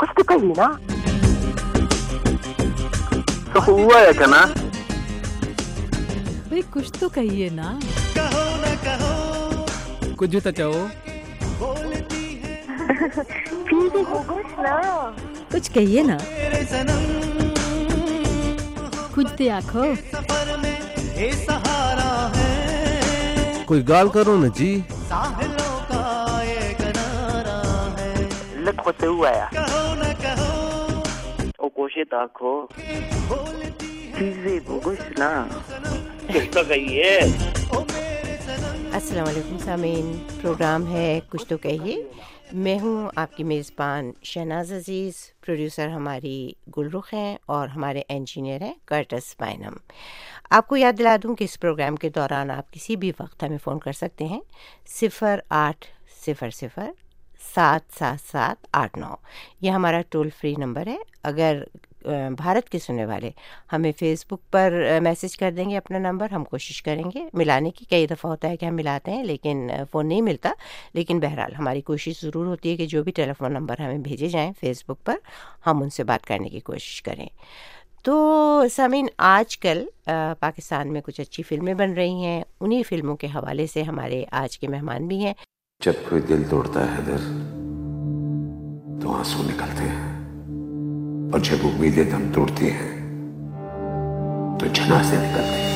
तो कहिए ना। तो हुआ है क्या ना? भाई कुछ तो कहिए ना। कहो न कहो, कुछ तो चाहो। फिर भी कुछ ना। कुछ कहिए ना। मेरे सनम कुछ तो आखो। सफर में ये सहारा है, कोई गाल करो न जी। साहिलों का ये किनारा है। लग से हुआ है। कहो न कहो, ओ कोशिश ताको। चीज़ें कुछ ना। कुछ तो कहिए। अस्सलाम वालेकुम सामीन, प्रोग्राम है कुछ तो कहिए। मैं हूं आपकी मेज़बान शहनाज अजीज़। प्रोड्यूसर हमारी गुलरुख हैं और हमारे इंजीनियर हैं कर्टस बाइनम। आपको याद दिला दूं कि इस प्रोग्राम के दौरान आप किसी भी वक्त हमें फ़ोन कर सकते हैं 0800-777-89। यह हमारा टोल फ्री नंबर है। अगर भारत के सुनने वाले हमें फ़ेसबुक पर मैसेज कर देंगे अपना नंबर, हम कोशिश करेंगे मिलाने की। कई दफ़ा होता है कि हम मिलाते हैं लेकिन फ़ोन नहीं मिलता, लेकिन बहरहाल हमारी कोशिश ज़रूर होती है कि जो भी टेलीफोन नंबर हमें भेजे जाएं फ़ेसबुक पर, हम उनसे बात करने की कोशिश करें। तो सामीन, आजकल पाकिस्तान में कुछ अच्छी फ़िल्में बन रही हैं। उन्हीं फ़िल्मों के हवाले से हमारे आज के मेहमान भी हैं। जब कोई दिल तोड़ता है हैदर, तो आंसू निकलते हैं, और जब उम्मीदें दम तोड़ती हैं तो जनाजे निकलते हैं।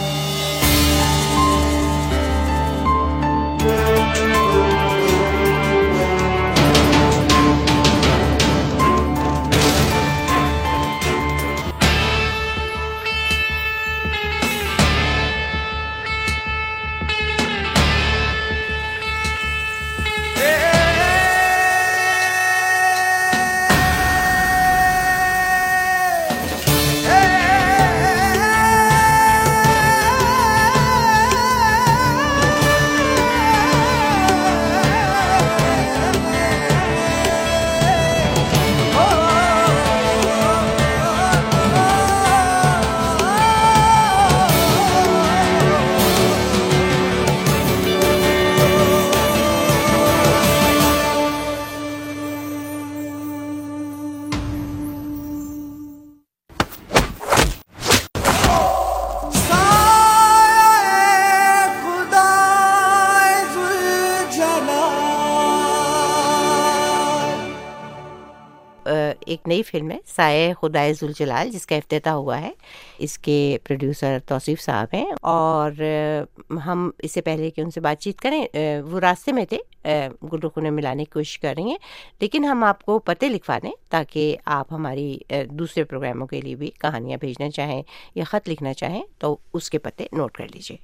एक नई फिल्म है साए खुदाए जुल जलाल, जिसका इफ्तिताह हुआ है। इसके प्रोड्यूसर तौसीफ साहब हैं, और हम इससे पहले कि उनसे बातचीत करें, वो रास्ते में थे, गुलरुख उन्हें मिलाने की कोशिश कर रही हैं, लेकिन हम आपको पते लिखवा दें ताकि आप हमारी दूसरे प्रोग्रामों के लिए भी कहानियाँ भेजना चाहें या ख़त लिखना चाहें तो उसके पते नोट कर लीजिए।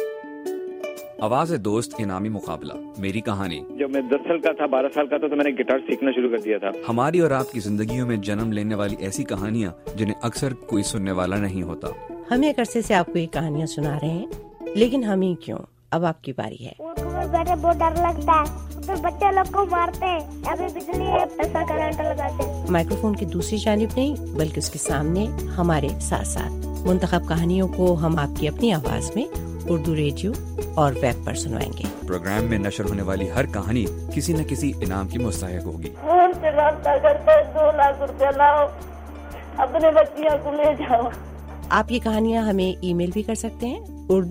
आवाज़ दोस्त इनामी मुकाबला, मेरी कहानी। जब मैं 10 साल का था, 12 साल का था, तो मैंने गिटार सीखना शुरू कर दिया था। हमारी और आपकी जिंदगियों में जन्म लेने वाली ऐसी कहानियाँ जिन्हें अक्सर कोई सुनने वाला नहीं होता। हम एक अरसे से आपको ये कहानियाँ सुना रहे हैं, लेकिन हम ही क्यों, अब आपकी बारी है। बैठे बहुत डर लगता है, तो बच्चे लोग को मारते हैं, अभी बिजली है, ऐसा करंट लगाते हैं। माइक्रोफोन की दूसरी जानिब नहीं बल्कि उसके सामने हमारे साथ साथ मुंतखब कहानियों को हम आपकी अपनी आवाज में उर्दू रेडियो और वेब पर सुनवाएंगे। प्रोग्राम में नशर होने वाली हर कहानी किसी न किसी इनाम की मुस्तहिक होगी। फोन से रास्ता करते 2 लाख रुपया लाओ, अपने बच्चियों को ले जाओ। आप ये कहानियाँ हमें ईमेल भी कर सकते हैं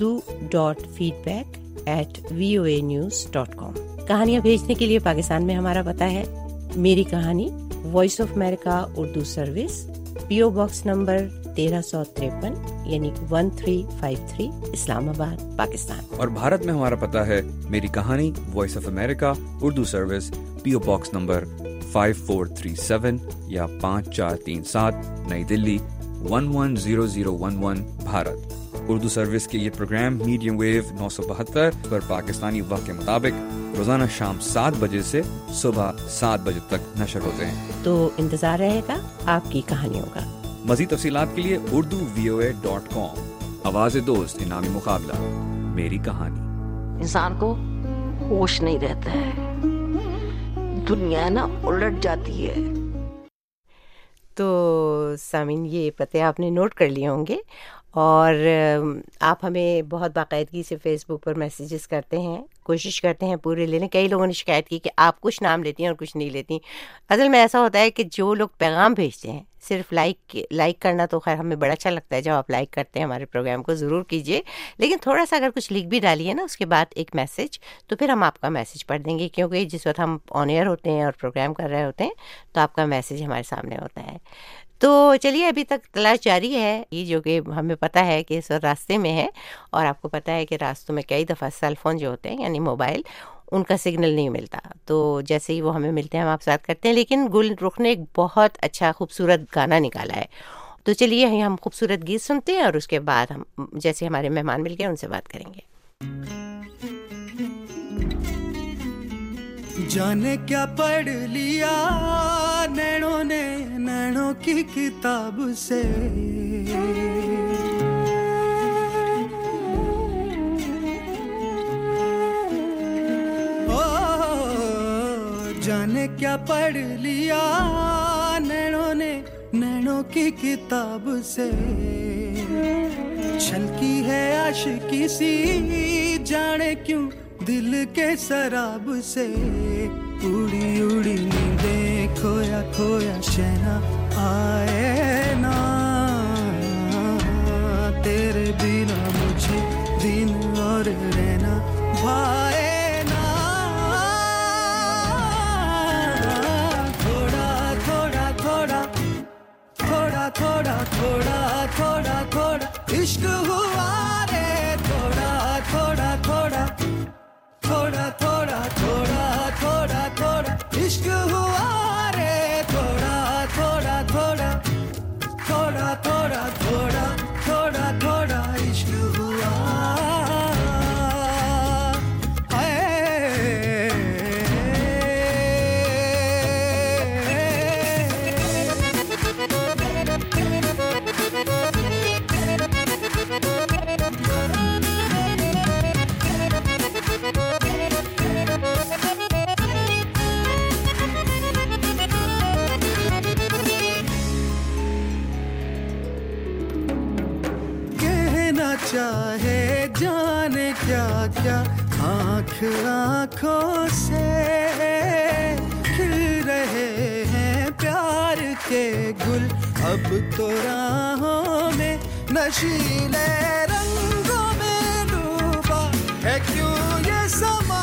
urdu.feedback@voanews.com। कहानियाँ भेजने के लिए पाकिस्तान में हमारा पता है मेरी कहानी, voice of America Urdu service, PO box number 1353 यानी 1353, इस्लामाबाद, पाकिस्तान। और भारत में हमारा पता है मेरी कहानी, voice of America Urdu service, PO box number 5437 या 5437, नई दिल्ली 110011, भारत। उर्दू सर्विस के ये प्रोग्राम मीडियम वेव 972 पर पाकिस्तानी वक्त के मुताबिक रोजाना शाम 7 बजे से सुबह 7 बजे तक नशर होते हैं। तो इंतजार रहेगा आपकी कहानियों का। मज़ीद तफसीलात के लिए urduvoa.com। आवाज़ दोस्त इनामी मुकाबला, मेरी कहानी। इंसान को होश नहीं रहता है, दुनिया ना उलट जाती है। तो सामीन, ये पते आपने नोट कर लिए होंगे, और आप हमें बहुत बाकायदगी से फ़ेसबुक पर मैसेजेस करते हैं, कोशिश करते हैं पूरे लेने। कई लोगों ने शिकायत की कि आप कुछ नाम लेती हैं और कुछ नहीं लेती। असल में ऐसा होता है कि जो लोग पैगाम भेजते हैं, सिर्फ लाइक करना तो खैर हमें बड़ा अच्छा लगता है, जब आप लाइक करते हैं हमारे प्रोग्राम को ज़रूर कीजिए, लेकिन थोड़ा सा अगर कुछ लिख भी डालिए ना उसके बाद एक मैसेज, तो फिर हम आपका मैसेज पढ़ देंगे, क्योंकि जिस वक्त हम ऑन एयर होते हैं और प्रोग्राम कर रहे होते हैं तो आपका मैसेज हमारे सामने होता है। तो चलिए, अभी तक तलाश जारी है, ये जो कि हमें पता है कि इस वक्त रास्ते में है, और आपको पता है कि रास्तों में कई दफ़ा सेल फ़ोन जो होते हैं यानी मोबाइल, उनका सिग्नल नहीं मिलता। तो जैसे ही वो हमें मिलते हैं हम आपसे बात करते हैं। लेकिन गुल रुख ने एक बहुत अच्छा खूबसूरत गाना निकाला है, तो चलिए हम खूबसूरत गीत सुनते हैं और उसके बाद हम जैसे हमारे मेहमान मिल गए उनसे बात करेंगे। जाने क्या पढ़ लिया नैनों ने नैनों की किताब से, जाने क्या पढ़ लिया नैनों ने नैनों की किताब से। छलकी है आशिकी सी जाने क्यों दिल के शराब से। उड़ी उड़ी नींदें खोया खोया शहना आए ना, तेरे बिना मुझे दिन और रहना भाए। थोड़ा थोड़ा थोड़ा इश्क हुआ रे, थोड़ा थोड़ा थोड़ा थोड़ा थोड़ा थोड़ा थोड़ा थोड़ा इश्क हुआ रे, थोड़ा थोड़ा थोड़ा थोड़ा थोड़ा थोड़ा थोड़ा थोड़ा इश्क हुआ। चाहे जाने क्या क्या आँख आँखों से खिल रहे हैं प्यार के गुल, अब तो राहों में नशीले रंगों में डूबा है क्यों ये समा।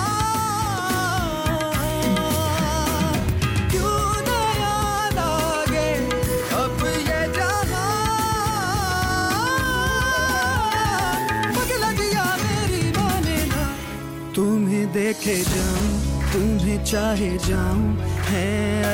क्यों नया लागे अब ये जहां, तुम्हें देखे जाऊं तुम्हें चाहे जाऊं है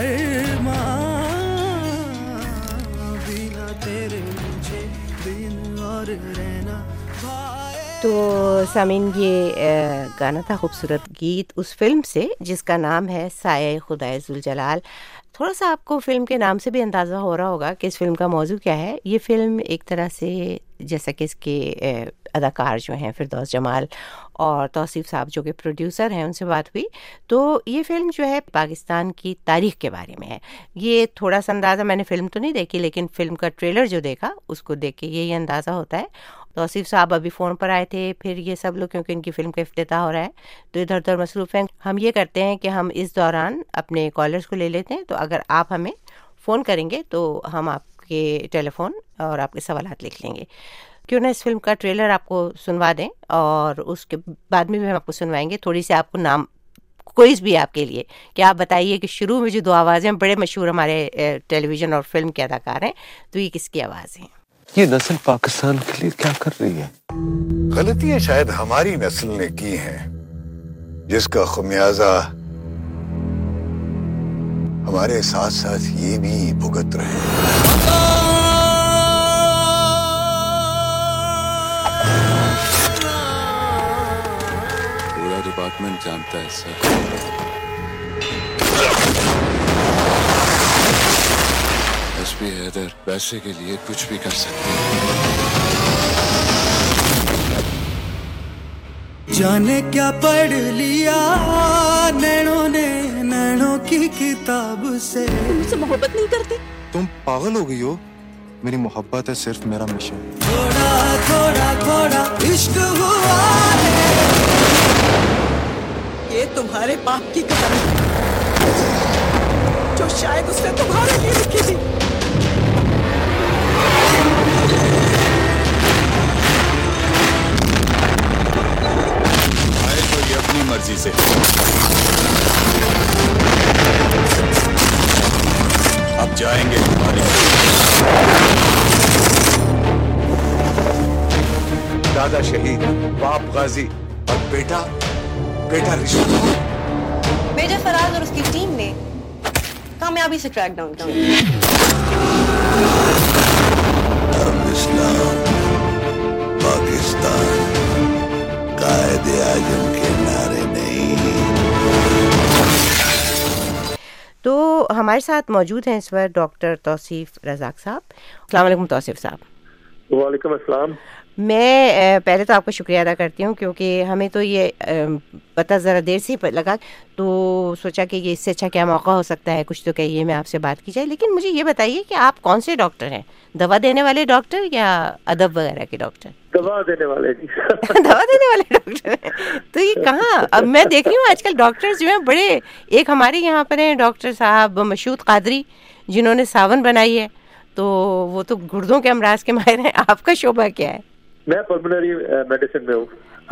अरमान, बिना तेरे मुझे दिन और रहना भाए। तो सामीन, ये गाना था खूबसूरत गीत उस फिल्म से जिसका नाम है साये खुदाए जुल जलाल। थोड़ा सा आपको फिल्म के नाम से भी अंदाज़ा हो रहा होगा कि इस फिल्म का मौजू क्या है। ये फिल्म एक तरह से, जैसा कि इसके अदाकार जो हैं फिरदौस जमाल और तौसीफ साहब जो कि प्रोड्यूसर हैं, उनसे बात हुई, तो ये फिल्म जो है पाकिस्तान की तारीख़ के बारे में है। ये थोड़ा सा अंदाज़ा, मैंने फ़िल्म तो नहीं देखी लेकिन फ़िल्म का ट्रेलर जो देखा उसको देख के यही अंदाज़ा होता है। तौसीफ साहब अभी फ़ोन पर आए थे, फिर ये सब लोग, क्योंकि इनकी फ़िल्म का इफ्तिताह हो रहा है तो इधर उधर मसरूफ़ हैं। हम ये करते हैं कि हम इस दौरान अपने कॉलर्स को ले लेते हैं, तो अगर आप हमें फ़ोन करेंगे तो हम आपके टेलीफोन और आपके सवालात लिख लेंगे। क्यों ना इस फिल्म का ट्रेलर आपको सुनवा दें और उसके बाद में भी हम आपको सुनवाएंगे। थोड़ी सी आपको नाम क्विज भी आपके लिए कि आप बताइए कि शुरू में जो दो आवाज़ें बड़े मशहूर हमारे टेलीविज़न और फिल्म के अदाकार हैं, तो ये किसकी आवाज़ हैं? ये नस्ल पाकिस्तान के लिए क्या कर रही है? गलतियां शायद हमारी नस्ल ने की हैं, जिसका खमियाजा हमारे साथ साथ ये भी भुगत रहे। पूरा डिपार्टमेंट जानता है सर। एसपी हैदर पैसे के लिए कुछ भी कर सकते हैं। जाने क्या पढ़ लिया नैनों ने नैनों की किताब से। तुम मुझसे मोहब्बत नहीं करती? तुम पागल हो गई हो? मेरी मोहब्बत है सिर्फ मेरा मिशन। थोड़ा थोड़ा थोड़ा इश्क हुआ ये तुम्हारे बाप की कसम है, जो शायद उसने तुम्हारे लिए लिखी थी। आए तो ये अपनी मर्जी से, अब जाएंगे तुम्हारी। दादा शहीद, बाप गाजी और बेटा रिश्वत। मेजर फराज और उसकी टीम ने कामयाबी से ट्रैक डाउन किया। इस्लाम पाकिस्तान कायदे आजम के नारे नहीं। तो हमारे साथ मौजूद हैं इस वक्त डॉक्टर तौसीफ रज़ाक साहब। अस्सलाम वालेकुम तौसीफ साहब। वालेकुम अस्सलाम। मैं पहले तो आपका शुक्रिया अदा करती हूँ, क्योंकि हमें तो ये पता ज़रा देर से लगा, तो सोचा कि ये इससे अच्छा क्या मौका हो सकता है, कुछ तो कहिए, मैं आपसे बात की जाए। लेकिन मुझे ये बताइए कि आप कौन से डॉक्टर हैं? दवा देने वाले डॉक्टर या अदब वगैरह के डॉक्टर? दवा देने वाले दवा देने वाले डॉक्टर हैं। तो ये कहाँ, अब मैं देख रही हूँ आजकल डॉक्टर्स जो हैं बड़े, एक हमारे यहाँ पर हैं डॉक्टर साहब मशहूद कादरी, जिन्होंने सावन बनाई है, तो वो तो गुर्दों के अमराज के माहिर हैं। आपका शोबा क्या है? मैं पल्मोनरी मेडिसिन में हूँ।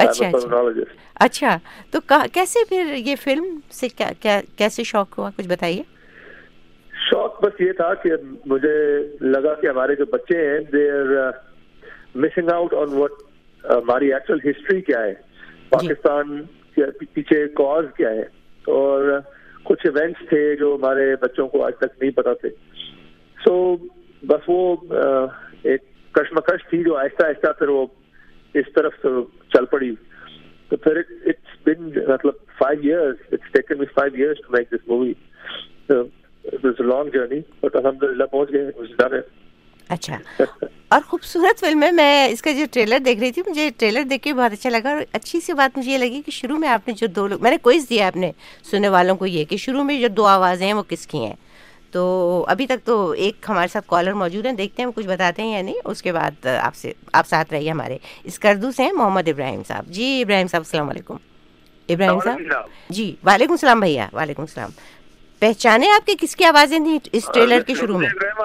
अच्छा, तो कैसे फिर ये फिल्म से कैसे शौक हुआ, कुछ बताइए। शौक बस ये था कि मुझे लगा कि हमारे जो बच्चे हैं they are missing out on what हमारी एक्चुअल हिस्ट्री क्या है, पाकिस्तान के पीछे कॉज क्या है, और कुछ इवेंट्स थे जो हमारे बच्चों को आज तक नहीं पता थे। सो बस वो एक कश्मकश थी जो आहिस्ता आहिस्ता फिर वो इस तरफ से चल पड़ी। तो फिर इट्स बिन मतलब 5 years, it's taken me 5 years to make this movie. It was a long journey, but अल्हम्दुलिल्लाह पहुंच गए, इट वाज डन। अच्छा, और खूबसूरत फिल्म है। मैं इसका जो ट्रेलर देख रही थी, मुझे ट्रेलर देख के बहुत अच्छा लगा। और अच्छी सी बात मुझे ये लगी कि शुरू में आपने जो 2 लोग, मैंने क्विज दिया अपने सुनने वालों को ये कि शुरू में जो 2 आवाज़ें हैं वो किसकी हैं। तो अभी तक तो एक हमारे साथ कॉलर मौजूद हैं, देखते हैं वो कुछ बताते हैं या नहीं। उसके बाद आप साथ रहिए हमारे। इस करदू से हैं मोहम्मद इब्राहिम साहब। जी इब्राहिम साहब, अस्सलाम वालेकुम। इब्राहिम साहब जी, वालेकुम सलाम भैया। वालेकुम सलाम। पहचाने आपके किसकी आवाज़ें थी इस ट्रेलर के शुरू में?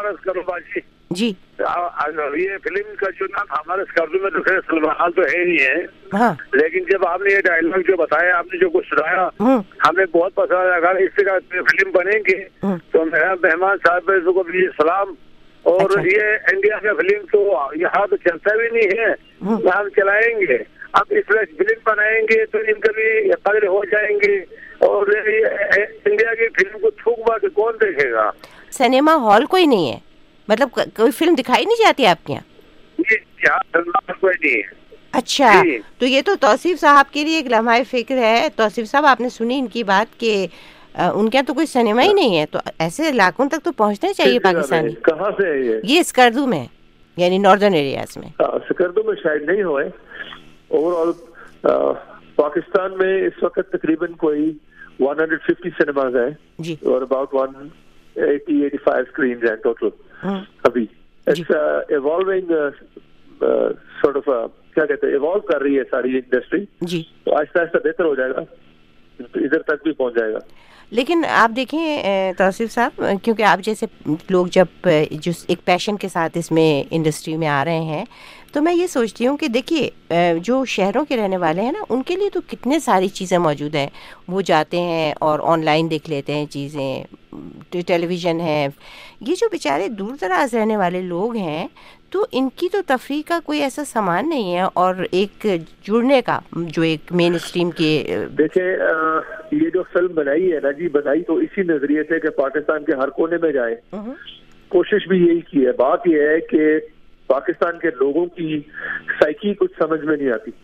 जी, ये फिल्म का जो नाम हमारे स्कर्दू में तो खैर सलमान खान तो है नहीं है। हाँ। लेकिन जब आपने ये डायलॉग जो बताया, आपने जो कुछ सुनाया, हमें बहुत पसंद लगा। इस तरह फिल्म बनेंगे तो मेरा मेहमान साहब को भी सलाम। और अच्छा। ये इंडिया का फिल्म तो यहाँ तो चलता भी नहीं है, हम चलाएंगे। अब इस तरह फिल्म बनाएंगे तो इनका भी कदर हो जाएंगे। और इंडिया की फिल्म को थूक मार के कौन देखेगा? सिनेमा हॉल कोई नहीं है, मतलब कोई फिल्म दिखाई नहीं जाती आपके यहाँ? कोई नहीं है। अच्छा, तो ये तो तौसीफ साहब के लिए एक लम्हा फिक्र है। तौसीफ साहब, आपने सुनी इनकी बात कि उनके यहाँ तो कोई सिनेमा ही नहीं है, तो ऐसे इलाकों तक तो पहुँचना चाहिए पाकिस्तानी। कहाँ से है ये स्कर्दू में, यानी नॉर्दर्न एरियाज में। स्कर्दू में शायद नहीं हुए। ओवरऑल पाकिस्तान में इस वक्त तकरीबन कोई 150 सिनेमाज हैं जी, और अबाउट 180-85 स्क्रीन हैं टोटल अभी। इट्स इवॉल्विंग सॉर्ट ऑफ क्या कहते हैं, इवॉल्व कर रही है सारी इंडस्ट्री जी, तो आहिस्ता आहिस्ता बेहतर हो जाएगा, इधर तक भी पहुंच जाएगा। लेकिन आप देखें तौसीफ साहब, क्योंकि आप जैसे लोग जब जो एक पैशन के साथ इसमें इंडस्ट्री में आ रहे हैं, तो मैं ये सोचती हूँ कि देखिए जो शहरों के रहने वाले हैं ना, उनके लिए तो कितने सारी चीज़ें मौजूद हैं। वो जाते हैं और ऑनलाइन देख लेते हैं चीज़ें, टेलीविज़न है। ये जो बेचारे दूर दराज रहने वाले लोग हैं, तो इनकी तो तफरीह का कोई ऐसा सामान नहीं है, और एक जुड़ने का जो एक मेन स्ट्रीम के। देखिए ये जो फिल्म बनाई है ना जी, बनाई तो इसी नजरिए से कि पाकिस्तान के हर कोने में जाए। कोशिश भी यही की है। बात यह है कि पाकिस्तान के लोगों की साइकी कुछ समझ में नहीं आती।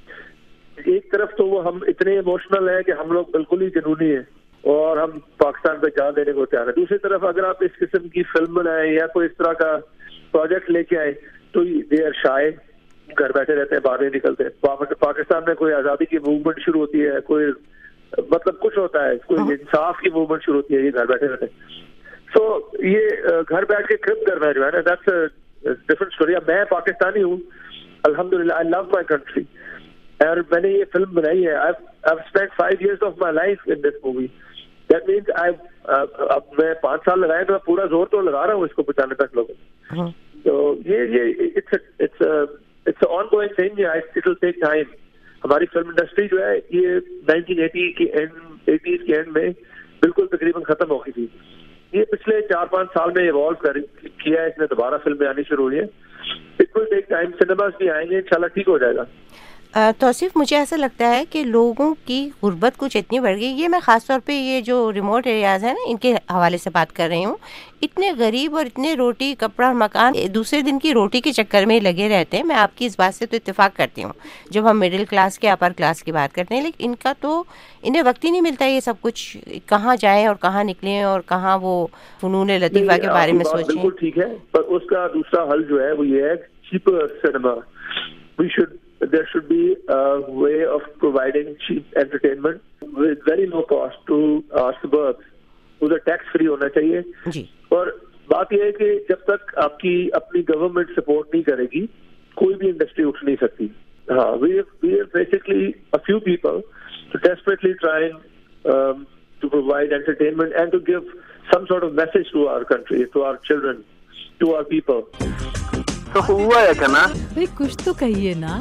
एक तरफ तो वो हम इतने इमोशनल है कि हम लोग बिल्कुल ही जुनूनी है और हम पाकिस्तान पे जान देने को तैयार है। दूसरी तरफ अगर आप इस किस्म की फिल्म बनाए या कोई इस तरह का प्रोजेक्ट लेके आए तो दे आर शाय, घर बैठे रहते हैं, बाहर नहीं निकलते। पाकिस्तान में कोई आज़ादी की मूवमेंट शुरू होती है, कोई मतलब कुछ होता है, कोई इंसाफ की मूवमेंट शुरू होती है, ये घर बैठे रहते हैं। सो ये घर बैठ के क्रिप करना जो है ना, दैट्स अ डिफरेंट स्टोरी। मैं पाकिस्तानी हूँ, अल्हम्दुलिल्लाह, आई लव माई कंट्री, और मैंने ये फिल्म बनाई है। I've spent 5 years of my life in this movie. That means अब मैं 5 साल लगाए तो मैं पूरा जोर तो लगा रहा हूँ इसको बचाने तक लोगों। तो ये it's an ongoing thing. It will take time. हमारी फिल्म इंडस्ट्री जो है ये 1980 के एंड में बिल्कुल तकरीबन खत्म हो गई थी। ये पिछले 4-5 साल में इवॉल्व किया है, इसने दोबारा फिल्में आनी शुरू हुई है। It will take time, cinemas भी आएंगे, इंशाल्लाह ठीक हो जाएगा। तौसीफ, मुझे ऐसा लगता है कि लोगों की गुर्बत कुछ इतनी बढ़ गई, ये मैं ख़ासतौर पे ये जो रिमोट एरियाज़ हैं ना, इनके हवाले से बात कर रही हूँ। इतने गरीब और इतने रोटी कपड़ा और मकान दूसरे दिन की रोटी के चक्कर में लगे रहते हैं। मैं आपकी इस बात से तो इत्तेफाक करती हूँ जब हम मिडिल क्लास के अपर क्लास की बात करते हैं, लेकिन इनका तो इन्हें वक्त ही नहीं मिलता ये सब कुछ कहाँ जाएं और कहाँ निकलें और कहाँ वो फनून लतीफ़ा के बारे में सोचें। बिल्कुल ठीक है, पर उसका दूसरा हल जो है वो ये है cheaper cinema. There should be a way of providing cheap entertainment with very low cost to our suburbs. उधर टैक्स फ्री होना चाहिए जी। और बात यह है कि जब तक आपकी अपनी गवर्नमेंट सपोर्ट नहीं करेगी कोई भी इंडस्ट्री उठ नहीं सकती। हाँ, we are basically a few people desperately trying to provide entertainment and to give some sort of message to our country, to our children, to our people. तो हुआ है क्या ना? भाई कुछ तो कहिए ना।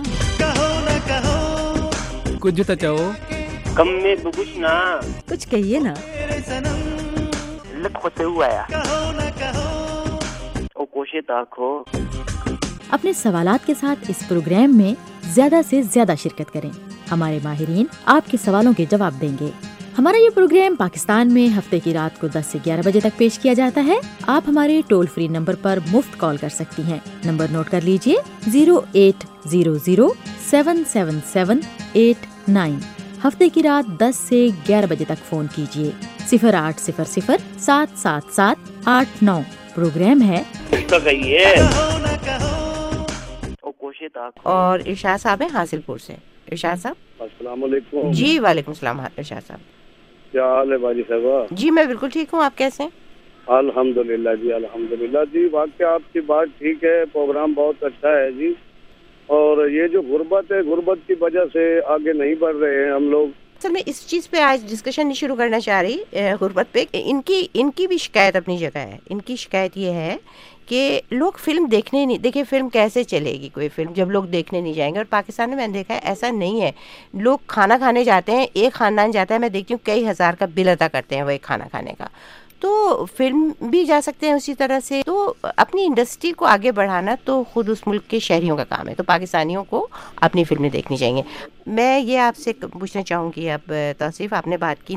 कुछ तो चाहो। कम में बुकुश ना। कुछ कहिए ना। लग होते हुआ है। ओ कोशिश ताको। अपने सवालात के साथ इस प्रोग्राम में ज्यादा से ज्यादा शिरकत करें। हमारे माहिरीन आपके सवालों के जवाब देंगे। हमारा ये प्रोग्राम पाकिस्तान में हफ्ते की रात को 10 से 11 बजे तक पेश किया जाता है। आप हमारे टोल फ्री नंबर पर मुफ्त कॉल कर सकती हैं। नंबर नोट कर लीजिए 0800-777-89। हफ्ते की रात 10 से 11 बजे तक फोन कीजिए। 0800-777-89। प्रोग्राम है और इरशाद साहब है हासिलपुर से। इरशाद साहब। अस्सलाम वालेकुम। जी वालेकुम सलाम इरशाद साहब। क्या हाल है बाजी साहब? जी मैं बिल्कुल ठीक हूँ, आप कैसे हैं? अल्हम्दुलिल्लाह जी, अल्हम्दुलिल्लाह जी। वाकई आपकी बात ठीक है, प्रोग्राम बहुत अच्छा है जी। और ये जो गुर्बत है, गुर्बत की वजह से आगे नहीं बढ़ रहे हैं हम लोग। सर मैं इस चीज़ पे आज डिस्कशन नहीं शुरू करना चाह रही गुर्बत पे। इनकी भी शिकायत अपनी जगह है। इनकी शिकायत ये है कि लोग फिल्म देखने नहीं, देखिए फिल्म कैसे चलेगी कोई फिल्म जब लोग देखने नहीं जाएंगे। और पाकिस्तान में मैंने देखा है ऐसा नहीं है। लोग खाना खाने जाते हैं, एक खानदान जाता है, मैं देखती हूँ कई हज़ार का बिल अदा करते हैं वो एक खाना खाने का। तो फिल्म भी जा सकते हैं उसी तरह से। तो अपनी इंडस्ट्री को आगे बढ़ाना तो खुद उस मुल्क के शहरियों का काम है, तो पाकिस्तानियों को अपनी फिल्में देखनी चाहिए। मैं ये आपसे पूछना चाहूँगी, अब तौसीफ आपने बात की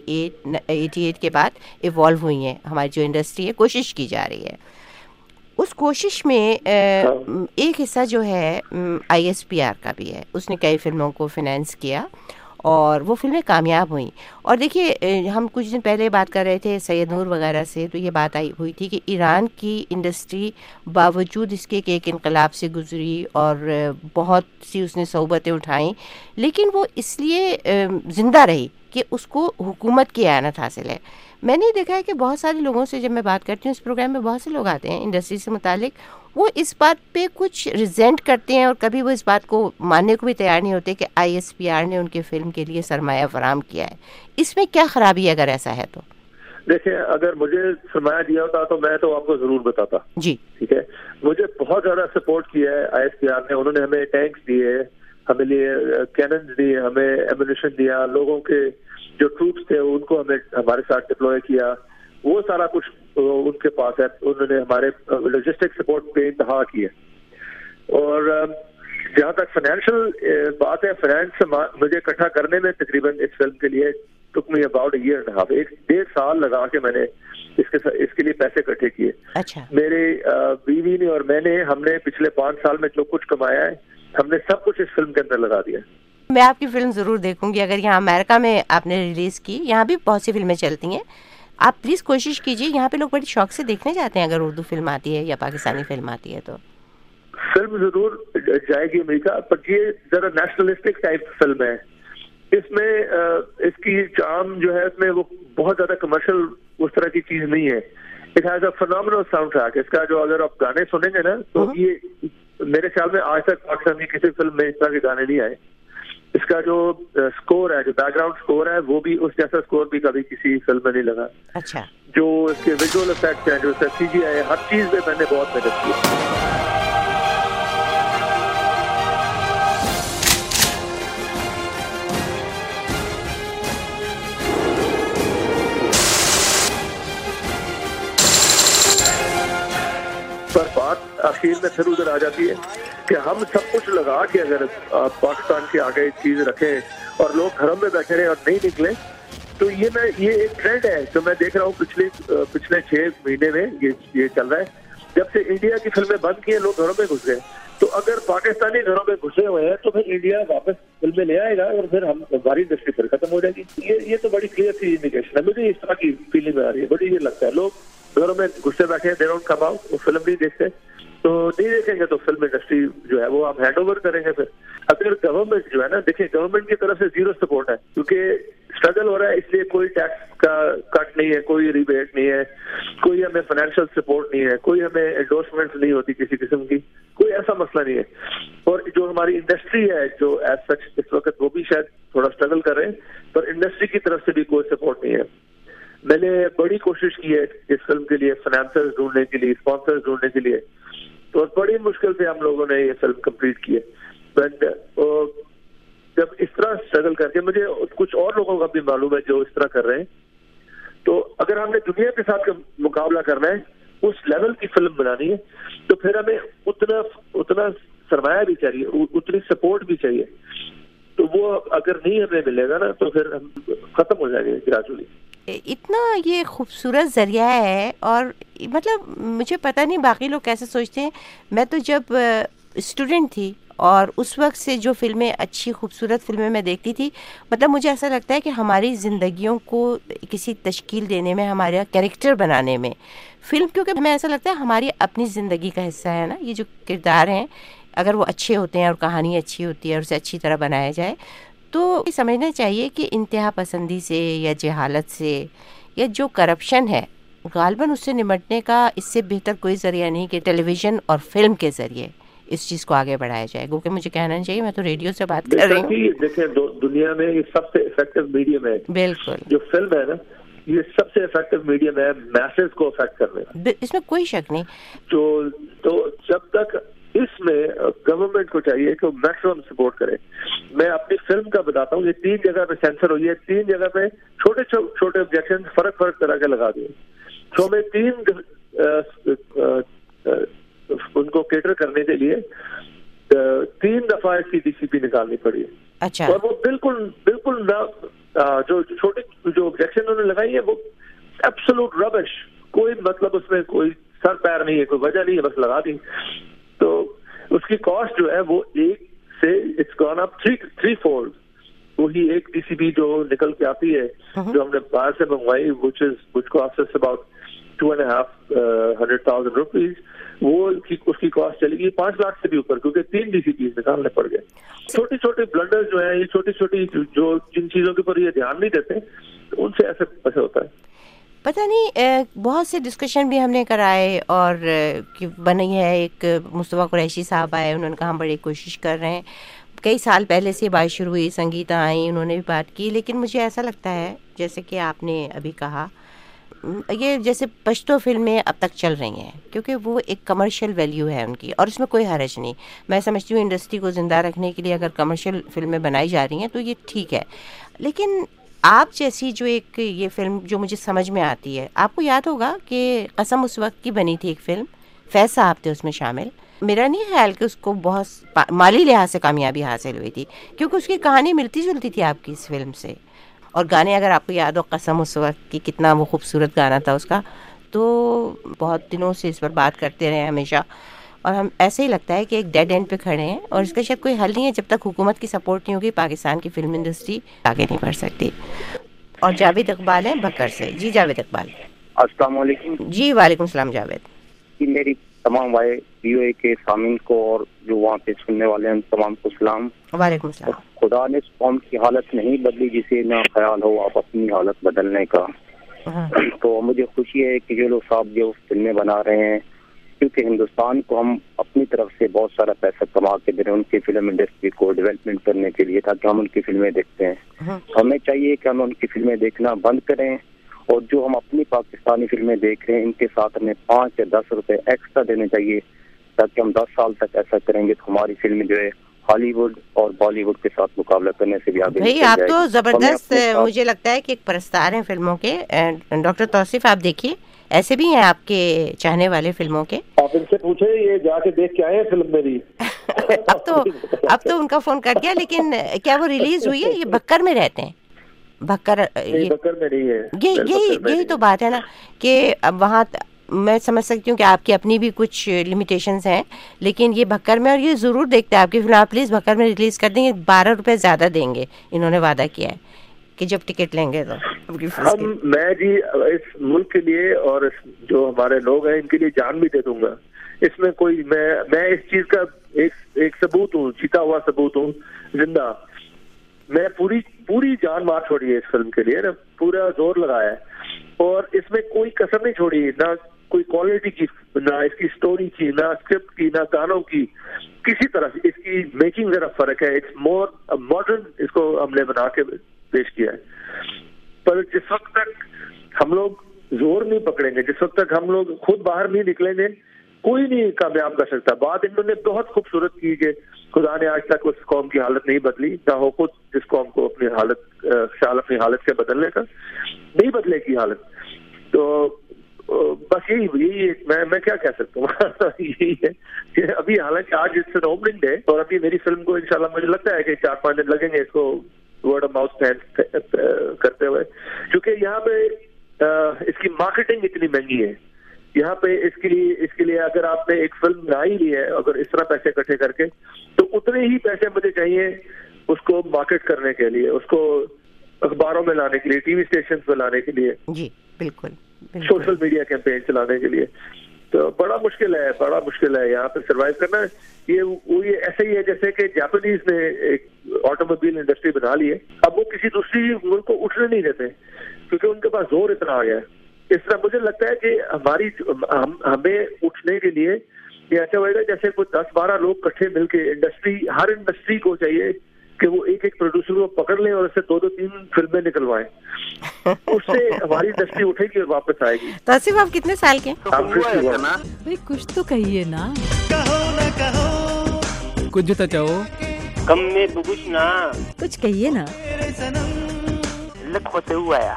88 के बाद इवॉल्व हुई है हमारी जो इंडस्ट्री है, कोशिश की जा रही है। उस कोशिश में एक हिस्सा जो है ISPR का भी है, उसने कई फिल्मों को फिनेंस किया और वो फिल्में कामयाब हुई। और देखिए हम कुछ दिन पहले बात कर रहे थे सैयद नूर वगैरह से, तो ये बात आई हुई थी कि ईरान की इंडस्ट्री बावजूद इसके कि एक इनकलाब से गुजरी और बहुत सी उसने सोबतें उठाई, लेकिन वो इसलिए ज़िंदा रही कि उसको हुकूमत की आनत हासिल है। मैंने देखा है कि बहुत सारे लोगों से जब मैं बात करती हूँ, इस प्रोग्राम में बहुत से लोग आते हैं इंडस्ट्री से मुतालिक, वो इस बात पे कुछ रिजेंट करते हैं और कभी वो इस बात को मानने को भी तैयार नहीं होते कि ISPR ने उनके फिल्म के लिए सरमाया फराहम किया है। इसमें क्या खराबी है अगर ऐसा है तो? देखिए, अगर मुझे सरमाया दिया होता तो मैं तो आपको जरूर बताता जी। ठीक है, मुझे बहुत ज्यादा सपोर्ट किया है ISPR ने। उन्होंने हमें टैंक्स दिए, हमें लिए कैनन्स दिए, हमें एम्युनिशन दिया, लोगों के जो ट्रूप्स थे उनको हमें हमारे साथ डिप्लॉय किया, वो सारा कुछ उनके पास है। उन्होंने हमारे लॉजिस्टिक सपोर्ट पे इंतहा किया। और जहाँ तक फाइनेंशियल बात है, फाइनेंस मुझे इकट्ठा करने में तकरीबन इस फिल्म के लिए टुक मी अबाउट 1.5 years, 1.5 साल लगा के मैंने इसके लिए पैसे इकट्ठे किए। अच्छा। मेरे बीवी ने और हमने पिछले 5 साल में जो कुछ कमाया है, हमने सब कुछ इस फिल्म के अंदर लगा दिया। मैं आपकी फिल्म ज़रूर देखूंगी। अगर यहाँ अमेरिका में आपने रिलीज़ की, यहाँ भी बहुत सी फिल्में चलती हैं, आप प्लीज़ कोशिश कीजिए। यहाँ पे लोग बड़ी शौक से देखने जाते हैं अगर उर्दू फिल्म आती है या पाकिस्तानी फिल्म आती है तो। फिल्म जरूर जाएगी अमेरिका, पर ये जरा नेशनलिस्टिक टाइप फिल्म है। इसमें इसकी चार्म जो है, इसमें वो बहुत ज्यादा कमर्शियल उस तरह की चीज नहीं है। It has a phenomenal sound track. इसका जो अगर आप गाने सुनेंगे ना, तो ये मेरे ख्याल में आज तक पाकिस्तान की किसी फिल्म में इस तरह के गाने नहीं आए। इसका जो स्कोर है, जो बैकग्राउंड स्कोर है, वो भी उस जैसा स्कोर भी कभी किसी फिल्म में नहीं लगा। अच्छा। जो इसके विजुअल इफेक्ट्स हैं, जो इसका CGI है, हर चीज में मैंने बहुत मेहनत की। पर बात आखिर में फिर उधर आ जाती है कि हम सब कुछ लगा के अगर पाकिस्तान के आगे चीज रखें और लोग घरों में बैठे रहे और नहीं निकले, तो ये एक ट्रेंड है जो मैं देख रहा हूँ पिछले 6 महीने में ये चल रहा है। जब से इंडिया की फिल्में बंद की, लोग घरों में घुस गए, तो अगर पाकिस्तानी घरों में घुसे हुए हैं तो फिर इंडिया वापस फिल्में ले आएगा और फिर हमारी इंडस्ट्री फिर खत्म हो जाएगी। ये तो बड़ी क्लियर सी इंडिकेशन है। मुझे इस तरह की फीलिंग आ रही है, बड़ी ये लगता है लोग घरों में घुसे बैठे हैं, दे डोंट कम आउट, वो फिल्म नहीं देखते, तो नहीं देखेंगे तो फिल्म इंडस्ट्री जो है वो हम हैंड ओवर करेंगे। फिर अगर गवर्नमेंट जो है ना, देखिए गवर्नमेंट की तरफ से जीरो सपोर्ट है, क्योंकि स्ट्रगल हो रहा है, इसलिए कोई टैक्स का कट नहीं है, कोई रिबेट नहीं है, कोई हमें फाइनेंशियल सपोर्ट नहीं है, कोई हमें एंडोर्समेंट नहीं होती किसी किस्म की, कोई ऐसा मसला नहीं है। और जो हमारी इंडस्ट्री है जो एज सच इस वक्त वो भी शायद थोड़ा स्ट्रगल कर रहे हैं, पर इंडस्ट्री की तरफ से भी कोई सपोर्ट नहीं है। मैंने बड़ी कोशिश की है इस फिल्म के लिए फाइनेंसर्स ढूंढने के लिए, स्पॉन्सर्स ढूंढने के लिए, तो बड़ी मुश्किल से हम लोगों ने ये फिल्म कंप्लीट की है। बट जब इस तरह स्ट्रगल करके, मुझे कुछ और लोगों का भी मालूम है जो इस तरह कर रहे हैं, तो अगर हमने दुनिया के साथ मुकाबला करना है, उस लेवल की फिल्म बनानी है, तो फिर हमें उतना सरमाया भी चाहिए, उतनी सपोर्ट भी चाहिए। तो वो अगर नहीं हमें मिलेगा ना, तो फिर हम खत्म हो जाएंगे ग्रेजुअली। इतना ये खूबसूरत ज़रिया है, और मतलब मुझे पता नहीं बाकी लोग कैसे सोचते हैं। मैं तो जब स्टूडेंट थी और उस वक्त से जो फिल्में, अच्छी खूबसूरत फिल्में मैं देखती थी, मतलब मुझे ऐसा लगता है कि हमारी ज़िंदगियों को किसी तश्कील देने में, हमारा कैरेक्टर बनाने में फिल्म, क्योंकि हमें ऐसा लगता है हमारी अपनी ज़िंदगी का हिस्सा है ना ये जो किरदार हैं, अगर वो अच्छे होते हैं और कहानी अच्छी होती है और उसे अच्छी तरह बनाया जाए, तो समझना चाहिए कि इंतहा पसंदी से या जहालत से या जो करप्शन है, गालबन उससे निपटने का इससे बेहतर कोई ज़रिया नहीं कि टेलीविज़न और फिल्म के ज़रिए इस चीज़ को आगे बढ़ाया जाए। क्योंकि मुझे कहना नहीं चाहिए, मैं तो रेडियो से बात कर रही हूँ। देखिए दुनिया में ये सबसे इफेक्टिव मीडियम है, बिल्कुल, जो फिल्म है ना, ये सबसे इफेक्टिव मीडियम है मैसेज को अफेक्ट करने में, इसमें कोई शक नहीं। तो जब तक इसमें गवर्नमेंट को चाहिए कि वो मैक्सिमम सपोर्ट करे। मैं अपनी फिल्म का बताता हूँ, ये 3 जगह पे सेंसर हुई है, 3 जगह पे छोटे छोटे ऑब्जेक्शन फर्क तरह के लगा दिए, तो हमें 3 उनको केटर करने के लिए 3 दफा इसकी DCP निकालनी पड़ी। अच्छा। और वो बिल्कुल ना, जो ऑब्जेक्शन उन्होंने लगाई है वो एब्सोल्यूट रबिश, कोई मतलब उसमें कोई सर पैर नहीं है, कोई वजह नहीं है, बस लगा दी। तो उसकी कॉस्ट जो है वो 1 से इट्स गॉन अप 3-4 वही एक DCP जो निकल के आती है, जो हमने बाहर से मंगवाई, which cost us about 2,500,000 rupees, वो उसकी कॉस्ट चलेगी 5 लाख से भी ऊपर, क्योंकि 3 DCPs निकालने पड़ गए। छोटी छोटी ब्लंडर्स जो है, ये छोटी जो जिन चीजों के ऊपर ये ध्यान नहीं देते, उनसे ऐसे होता है। पता नहीं, बहुत से डिस्कशन भी हमने कराए और बनी है। एक मुस्तफ़ा कुरैशी साहब आए, उन्होंने कहा हम बड़ी कोशिश कर रहे हैं। कई साल पहले से बात शुरू हुई, संगीता आई, उन्होंने भी बात की, लेकिन मुझे ऐसा लगता है जैसे कि आपने अभी कहा, ये जैसे पश्तो फिल्में अब तक चल रही हैं क्योंकि वो एक कमर्शियल वैल्यू है उनकी, और इसमें कोई हर्ज नहीं। मैं समझती हूँ इंडस्ट्री को ज़िंदा रखने के लिए अगर कमर्शियल फिल्में बनाई जा रही हैं तो ये ठीक है। लेकिन आप जैसी जो एक ये फिल्म जो मुझे समझ में आती है, आपको याद होगा कि कसम उस वक्त की बनी थी एक फिल्म, फैज़ साहब थे उसमें शामिल। मेरा नहीं ख्याल कि उसको बहुत माली लिहाज से कामयाबी हासिल हुई थी, क्योंकि उसकी कहानी मिलती जुलती थी आपकी इस फिल्म से। और गाने अगर आपको याद हो, कसम उस वक्त की कितना वो खूबसूरत गाना था उसका, तो बहुत दिनों से इस पर बात करते रहे हमेशा, और हम ऐसे ही लगता है कि एक डेड एंड पे खड़े हैं और इसका शायद कोई हल नहीं है। जब तक हुकूमत की सपोर्ट नहीं होगी, पाकिस्तान की फिल्म इंडस्ट्री आगे नहीं बढ़ सकती। और जावेद इकबाल है बकर से। जी जावेद इकबाल। अस्सलाम वालेकुम। जी वालेकुम सलाम जावेद। जी मेरी तमाम VOA के सामीन को और जो वहाँ पे सुनने वाले हैं तमाम को सलाम। वालेकुम सलाम। खुदा ने कौम की हालत नहीं बदली जिसे ना ख्याल हो आप अपनी हालत बदलने का। तो मुझे खुशी है कि जो लोग साहब जो फिल्में बना रहे हैं क्योंकि हिंदुस्तान को हम अपनी तरफ से बहुत सारा पैसा कमा के दे रहे हैं उनकी फिल्म इंडस्ट्री को डेवलपमेंट करने के लिए, ताकि हम उनकी फिल्में देखते हैं। हमें चाहिए कि हम उनकी फिल्में देखना बंद करें और जो हम अपनी पाकिस्तानी फिल्में देख रहे हैं इनके साथ हमें 5 या 10 रुपए एक्स्ट्रा देने चाहिए, ताकि हम 10 साल तक ऐसा करेंगे तो हमारी फिल्म जो है हॉलीवुड और बॉलीवुड के साथ मुकाबला करने से भी आगे। भाई आप तो जबरदस्त, मुझे लगता है कि एक परस्तार हैं फिल्मों के। डॉक्टर तौसीफ, आप देखिए ऐसे भी हैं आपके चाहने वाले फिल्मों के। आप इनसे पूछे, ये जाके देख के आए फिल्म मेरी। अब तो उनका फोन कट गया, लेकिन क्या वो रिलीज हुई है? ये भक्कर में रहते हैं। भक्कर में नहीं है। यही तो बात है ना कि अब वहाँ मैं समझ सकती हूँ कि आपकी अपनी भी कुछ लिमिटेशंस हैं, लेकिन ये भक्कर में, और ये ज़रूर देखते हैं आपकी फिल्म। आप प्लीज़ भक्कर में रिलीज़ कर देंगे, 12 रुपए ज़्यादा देंगे, इन्होंने वादा किया है कि जब टिकट लेंगे तो। मैं जी इस मुल्क के लिए और जो हमारे लोग हैं इनके लिए जान भी दे दूंगा। इसमें कोई मैं इस चीज का एक सबूत हूँ, जीता हुआ सबूत हूँ, जिंदा। मैं पूरी जान मार छोड़ी है इस फिल्म के लिए ना, पूरा जोर लगाया है और इसमें कोई कसर नहीं छोड़ी, ना कोई क्वालिटी की, ना इसकी स्टोरी की, ना स्क्रिप्ट की, ना गानों की, किसी तरह से। इसकी मेकिंग जरा फर्क है, इट्स मोर मॉडर्न इसको हमने बना के पेश किया है। पर जिस वक्त तक हम लोग जोर नहीं पकड़ेंगे, जिस वक्त तक हम लोग खुद बाहर नहीं निकलेंगे, कोई नहीं कामयाब कर सकता। बात इन्होंने बहुत खूबसूरत की कि खुदा ने आज तक उस कौम की हालत नहीं बदली, ना हो खुद जिस कौम को अपनी हालत से बदलने का, नहीं बदलेगी हालत। तो बस यही मैं क्या कह सकता हूँ यही है कि अभी हालांकि आज इट्स ओपनिंग डे और अभी मेरी फिल्म को इंशाल्लाह मुझे लगता है कि 4-5 दिन लगेंगे इसको वर्ड ऑफ माउथ करते हुए, क्योंकि यहाँ पे इसकी मार्केटिंग इतनी महंगी है। यहाँ पे इसके लिए अगर आपने एक फिल्म बना ही ली है, अगर इस तरह पैसे इकट्ठे करके, तो उतने ही पैसे मुझे चाहिए उसको मार्केट करने के लिए, उसको अखबारों में लाने के लिए, टीवी स्टेशन पे लाने के लिए, जी बिल्कुल, सोशल मीडिया कैंपेन चलाने के लिए। तो बड़ा मुश्किल है यहाँ पे सरवाइव करना। ये ऐसे ही है जैसे कि जापानीज ने एक ऑटोमोबाइल इंडस्ट्री बना ली है, अब वो किसी दूसरी मुल्क को उठने नहीं देते क्योंकि उनके पास जोर इतना आ गया है। इस तरह मुझे लगता है कि हमें उठने के लिए ये ऐसा होगा जैसे कोई 10-12 लोग इकट्ठे मिलके हर इंडस्ट्री को चाहिए कि वो एक प्रोड्यूसर को पकड़ लें और उससे 2-3 फिल्में निकलवाएं, उससे हमारी इंडस्ट्री उठेगी और वापस आएगी। तौसीफ, आप कितने साल के? भाई कुछ तो कहिए ना, कुछ तो चाहो, कम में कुछ ना, कुछ कहिए ना। लक होते हुआ है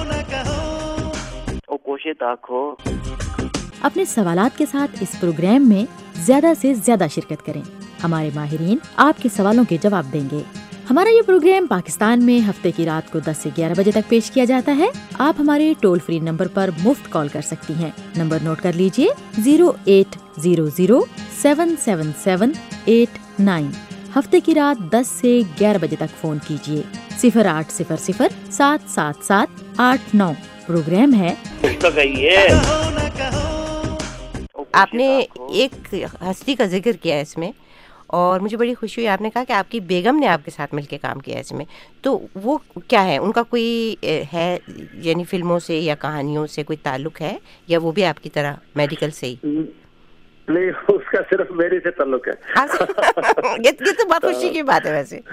ओ कोशिश ताको। अपने सवालात के साथ इस प्रोग्राम में ज्यादा से ज्यादा शिरकत करें। हमारे माहिरीन आपके सवालों के जवाब देंगे। हमारा ये प्रोग्राम पाकिस्तान में हफ्ते की रात को 10 से 11 बजे तक पेश किया जाता है। आप हमारे टोल फ्री नंबर पर मुफ्त कॉल कर सकती हैं। नंबर नोट कर लीजिए 0800-777-89। हफ्ते की रात 10 से 11 बजे तक फोन कीजिए। 0800-777-89। प्रोग्राम है आपने एक हस्ती का जिक्र किया है इसमें, और मुझे बड़ी खुशी हुई, आपने कहा कि आपकी बेगम ने आपके साथ मिलकर काम किया है इसमें। तो वो क्या है, उनका कोई है यानी फिल्मों से या कहानियों से कोई ताल्लुक है, या वो भी आपकी तरह मेडिकल से ही? नहीं, उसका सिर्फ मेरे से ताल्लुक है। ये तो बहुत खुशी की बात है वैसे।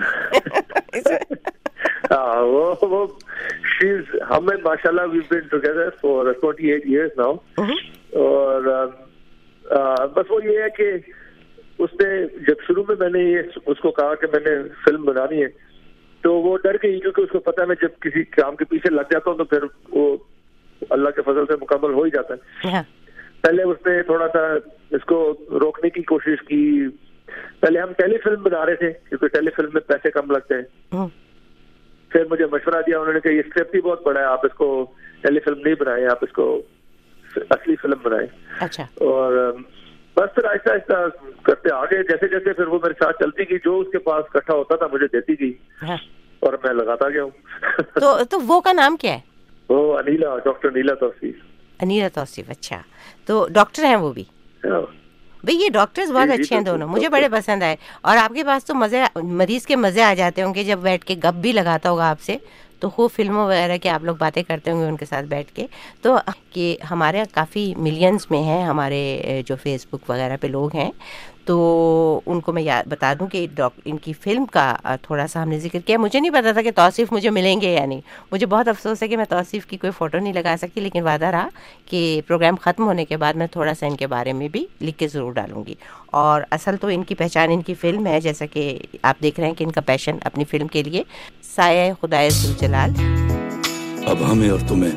वो हमें माशाल्लाह we been together for 28 years now। और बस वो ये है कि उसने जब शुरू में मैंने उसको कहा कि मैंने फिल्म बनानी है, तो वो डर गई, क्योंकि उसको पता है मैं जब किसी काम के पीछे लग जाता हूँ तो फिर वो अल्लाह के फजल से मुकम्मल हो ही जाता है। पहले उसने थोड़ा सा इसको रोकने की कोशिश की। पहले हम टेलीफिल्म बना रहे थे क्योंकि टेलीफिल्म में पैसे कम लगते हैं। फिर मुझे मशवरा दिया उन्होंने कि ये स्क्रिप्ट ही बहुत बड़ा है, आप इसको टेलीफिल्म नहीं बनाए, आप इसको असली फिल्म बनाए। अच्छा। और बस फिर आहिस्ता आहिस्ता करते आगे, जैसे जैसे फिर वो मेरे साथ चलती गई, जो उसके पास इकट्ठा होता था मुझे देती गई। हाँ। और मैं लगाता गया हूँ। तो वो का नाम क्या है? वो अनीला, डॉक्टर नीला तौसीफ। अनीला तौसीफ, अच्छा। तो डॉक्टर हैं वो भी? भाई ये डॉक्टर्स बहुत अच्छे हैं दोनों, मुझे बड़े पसंद आए। और आपके पास तो मरीज के मजे आ जाते होंगे जब बैठ के गप भी लगाता होगा आपसे, तो वो फिल्मों वगैरह की आप लोग बातें करते होंगे उनके साथ बैठ के, तो कि हमारे काफ़ी मिलियंस में हैं हमारे जो फेसबुक वगैरह पे लोग हैं, तो उनको मैं बता दूं कि इनकी फ़िल्म का थोड़ा सा हमने जिक्र किया। मुझे नहीं पता था कि तौसीफ़ मुझे मिलेंगे या नहीं, मुझे बहुत अफसोस है कि मैं तौसीफ़ की कोई फ़ोटो नहीं लगा सकती, लेकिन वादा रहा कि प्रोग्राम ख़त्म होने के बाद मैं थोड़ा सा इनके बारे में भी लिख के ज़रूर डालूँगी। और असल तो इनकी पहचान इनकी फ़िल्म है, जैसा कि आप देख रहे हैं कि इनका पैशन अपनी फ़िल्म के लिए साया खुदाए ज़ुल्जलाल। अब हमें और तुम्हें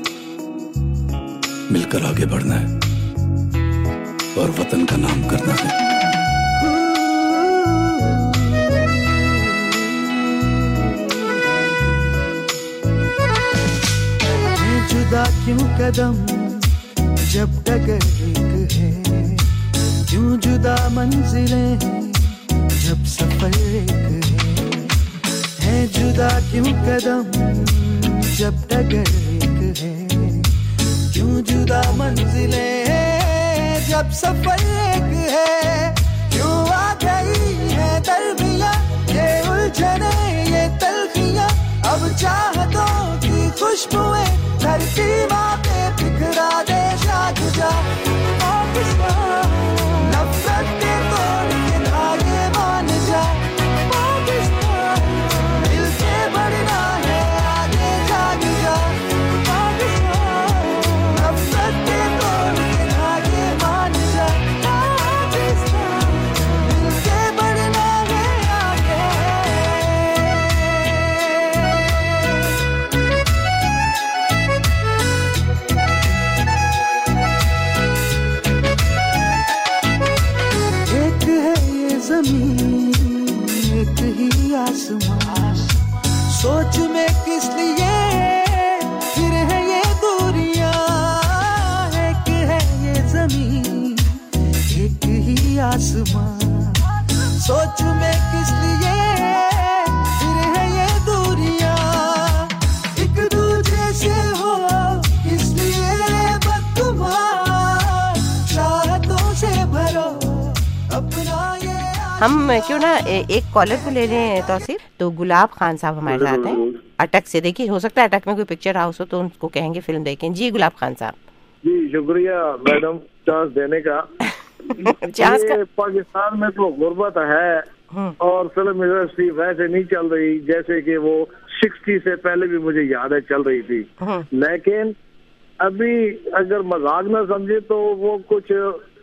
मिलकर आगे बढ़ना है और वतन का नाम करना है। जुदा क्यों कदम जब डगर एक है, क्यों जुदा मंजिलें जब सफर एक है जुदा क्यों कदम जब डगर एक है, क्यों जुदा मंजिलें जब सफर एक है, क्यों आ गई है दरमियां ये उलझने ये तलखियां, अब चाहतों की खुशबुएं धरती माँ पे बिखरा दे जाग जा। नफरत के तोड़ के धागे मान जा, मिल के बढ़ना है आगे जाग जा। नफरत के तोड़ के धागे मान जा, मिल के बढ़ना है आगे। एक ही आसमां, सोच में किस लिए फिर है ये दूरियां, एक है ये जमीन एक ही आसमां, सोच में किस लिए फिर है ये दूरियां, एक दूसरे से हो इसलिए बदगुमान, चाहतों से भरो अपना ये। हम क्यों ना एक कॉलर को ले लें तौसीफ। तो गुलाब खान साहब हमारे साथ हैं अटक से। देखिए हो सकता है अटक में कोई पिक्चर हाउस हो तो उनको कहेंगे फिल्म देखें। जी गुलाब खान साहब। जी शुक्रिया मैडम चांस देने का। चांस का पाकिस्तान में तो गुर्बत है और फिल्म इंडस्ट्री वैसे नहीं चल रही जैसे कि वो 60 से पहले भी मुझे याद है चल रही थी, लेकिन अभी अगर मजाक ना समझे तो वो कुछ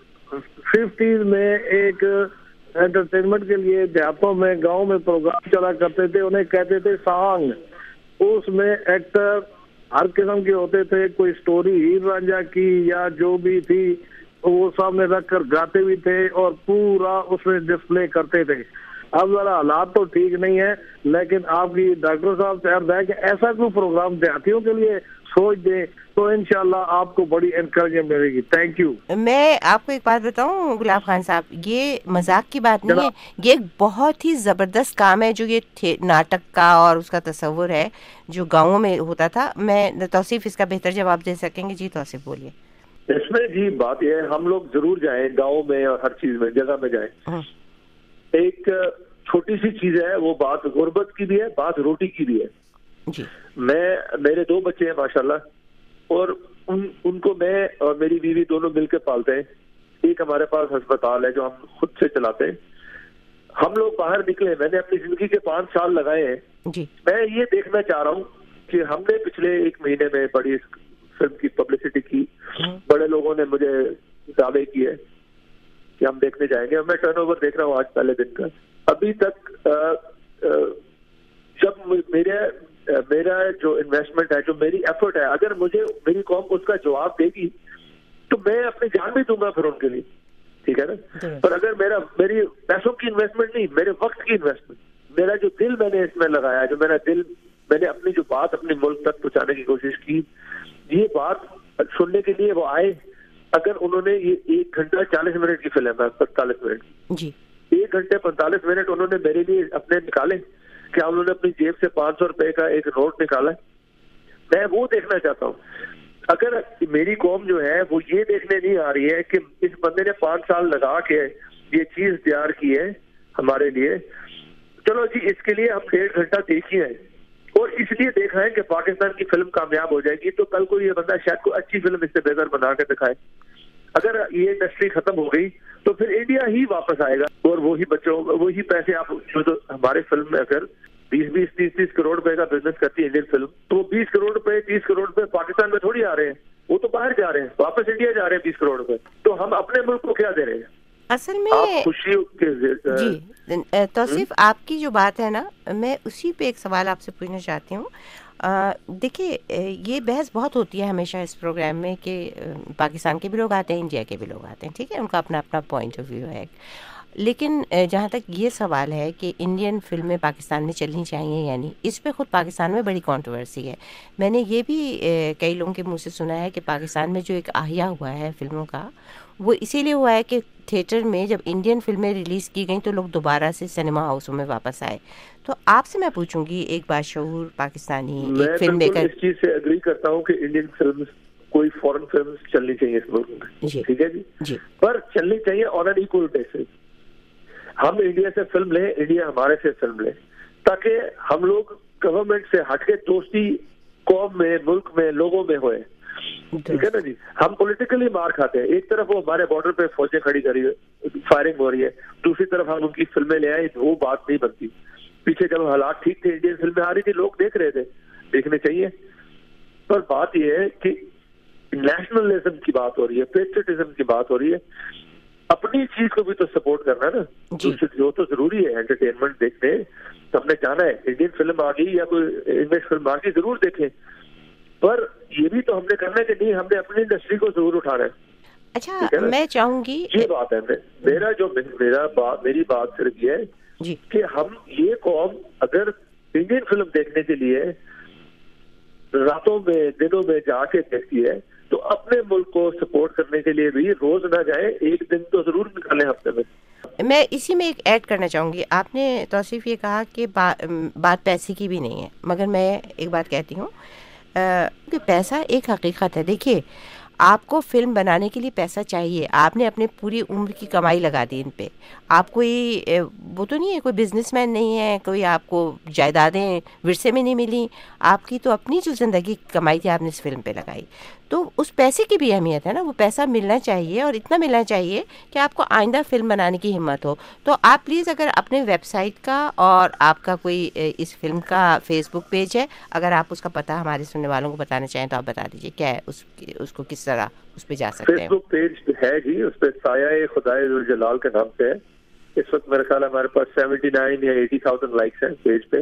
50s में एक एंटरटेनमेंट के लिए देहातों में गांव में प्रोग्राम चला करते थे, उन्हें कहते थे सॉन्ग। उसमें एक्टर हर किस्म के होते थे, कोई स्टोरी हीर रांझा की या जो भी थी वो सामने रखकर गाते भी थे और पूरा उसमें डिस्प्ले करते थे। अब जरा हालात तो ठीक नहीं है, लेकिन आपकी डॉक्टर साहब से अर्ज है कि ऐसा कोई प्रोग्राम देहातियों के लिए सोच दे तो इंशाल्लाह आपको बड़ी एनकरेजमेंट मिलेगी। Thank you. मैं आपको एक बात बताऊं गुलाब खान साहब, ये मजाक की बात नहीं है, ये एक बहुत ही जबरदस्त काम है जो ये नाटक का और उसका तस्वुर है जो गाँवों में होता था। मैं तौसीफ इसका बेहतर जवाब दे सकेंगे। जी तौसीफ बोलिए। इसमें जी बात यह है हम लोग जरूर जाएं गाँव में और हर चीज में जगह में जाएं। एक छोटी सी चीज है वो बात गुर्बत की भी है, बात रोटी की भी है। जी। मेरे 2 बच्चे हैं माशाल्लाह और उनको मैं और मेरी बीवी दोनों मिलकर पालते हैं। एक हमारे पास अस्पताल है जो हम खुद से चलाते हैं। हम लोग बाहर निकले, मैंने अपनी जिंदगी के 5 साल लगाए हैं। जी। मैं ये देखना चाह रहा हूँ कि हमने पिछले 1 महीने में बड़ी फिल्म की पब्लिसिटी की, बड़े लोगों ने मुझे दावे किए कि हम देखने जाएंगे। मैं टर्नओवर देख रहा हूँ आज पहले दिन का। अभी तक जब मेरा जो इन्वेस्टमेंट है, जो मेरी एफर्ट है, अगर मुझे मेरी कौम उसका जवाब देगी तो मैं अपनी जान भी दूंगा फिर उनके लिए, ठीक है ना। पर अगर मेरी पैसों की इन्वेस्टमेंट नहीं, मेरे वक्त की इन्वेस्टमेंट, मेरा जो दिल मैंने इसमें लगाया, जो मेरा दिल मैंने अपनी जो बात अपने मुल्क तक पहुंचाने की कोशिश की, ये बात सुनने के लिए वो आए। अगर उन्होंने ये 1 घंटा 40 मिनट की फिल्म है, 45 मिनट जी, 1 घंटे 45 मिनट उन्होंने मेरे लिए अपने निकाले, क्या उन्होंने अपनी जेब से 500 रुपए का एक नोट निकाला, मैं वो देखना चाहता हूँ। अगर मेरी कौम जो है वो ये देखने नहीं आ रही है कि इस बंदे ने 5 साल लगा के ये चीज तैयार की है हमारे लिए, चलो जी इसके लिए हम 1.5 घंटा देखिए और इसलिए देख रहे हैं कि पाकिस्तान की फिल्म कामयाब हो जाएगी तो कल को ये बंदा शायद कोई अच्छी फिल्म इससे बेहतर बना के दिखाए। अगर ये इंडस्ट्री खत्म हो गई तो फिर इंडिया ही वापस आएगा और वही बच्चों वही पैसे आप जो तो हमारे फिल्म में अगर 20-20, 30-30 करोड़ रुपए का बिजनेस करती है इंडियन फिल्म, तो 20 करोड़ रुपए 30 करोड़ रुपए पाकिस्तान में थोड़ी आ रहे हैं, वो तो बाहर जा रहे हैं, वापस इंडिया जा रहे हैं 20 करोड़ रुपए। तो हम अपने मुल्क को क्या दे रहे हैं? असल में आप खुशी जी तौसीफ आपकी जो बात है ना, मैं उसी पे एक सवाल आपसे पूछना चाहती हूँ। देखिए ये बहस बहुत होती है हमेशा इस प्रोग्राम में कि पाकिस्तान के भी लोग आते हैं, इंडिया के भी लोग आते हैं, ठीक है, उनका अपना अपना पॉइंट ऑफ व्यू है। लेकिन जहाँ तक ये सवाल है कि इंडियन फिल्में पाकिस्तान में चलनी चाहिए या नहीं, इस पे खुद पाकिस्तान में बड़ी कंट्रोवर्सी है। मैंने ये भी कई लोगों के मुंह से सुना है कि पाकिस्तान में जो एक आहिया हुआ है फिल्मों का, वो इसीलिए हुआ है कि थिएटर में जब इंडियन फिल्में रिलीज़ की गई तो लोग दोबारा से सिनेमा हाउसों में वापस आए। तो आपसे मैं पूछूंगी, एक बाशऊर पाकिस्तानी एक फिल्म मेकर, इस चीज़ से एग्री करता हूँ कि इंडियन फिल्म कोई फॉरेन फिल्म चलनी चाहिए इस मुल्क में, ठीक है जी, पर चलनी चाहिए ऑन एन इक्वल बेसिस। हम इंडिया से फिल्म लें, इंडिया हमारे से फिल्म ले, ताकि हम लोग गवर्नमेंट से हटके दोस्ती कौम में, मुल्क में, लोगों में होए, ठीक है ना जी। हम पॉलिटिकली मार खाते हैं, एक तरफ वो हमारे बॉर्डर पे फौजें खड़ी करी है, फायरिंग हो रही है, दूसरी तरफ हम उनकी फिल्में ले आए, वो बात नहीं बनती। पीछे जब हालात ठीक थे, इंडियन फिल्में आ रही थी, लोग देख रहे थे, देखने चाहिए, पर बात यह है कि नेशनलिज्म की बात हो रही है, पेट्रियटिज्म की बात हो रही है, अपनी चीज को भी तो सपोर्ट करना है ना, जो तो जरूरी है एंटरटेनमेंट देखने। तो हमने जाना है इंडियन फिल्म आ गई या कोई इंग्लिश फिल्म आ गई, जरूर देखें, पर ये भी तो हमने करना है कि नहीं, हमने अपनी इंडस्ट्री को जरूर उठाना है। अच्छा, मैं चाहूंगी ये बात है, मेरी बात सिर्फ ये है कि हम ये कौम अगर इंडियन फिल्म देखने के लिए रातों में दिनों में जाके देखती है तो अपने मुल्क को सपोर्ट करने के लिए भी रोज ना जाए, एक दिन तो जरूर निकालें हफ्ते में। मैं इसी में एक ऐड करना चाहूँगी। आपने तौसीफ ये कहा कि बात पैसे की भी नहीं है, मगर मैं एक बात कहती हूँ कि पैसा एक हकीकत है। देखिए, आपको फिल्म बनाने के लिए पैसा चाहिए, आपने अपने पूरी उम्र की कमाई लगा दी इन पे, आप कोई वो तो नहीं है, कोई बिजनेसमैन नहीं है, कोई आपको जायदादें विरसे में नहीं मिली, आपकी तो अपनी जो ज़िंदगी की कमाई थी आपने इस फिल्म पे लगाई, तो उस पैसे की भी अहमियत है ना, वो पैसा मिलना चाहिए और इतना मिलना चाहिए कि आपको आइंदा फिल्म बनाने की हिम्मत हो। तो आप प्लीज़ अगर अपने वेबसाइट का और आपका कोई इस फिल्म का फेसबुक पेज है, अगर आप उसका पता हमारे सुनने वालों को बताना चाहें तो आप बता दीजिए, क्या है उसको किस तरह उस पर जा सकते हैं। फेसबुक पेज है जी, उस पर साया खुदाए जलाल के नाम से है। इस वक्त मेरे ख्याल हमारे पास 79 या 80,000 लाइक्स हैं पेज पे,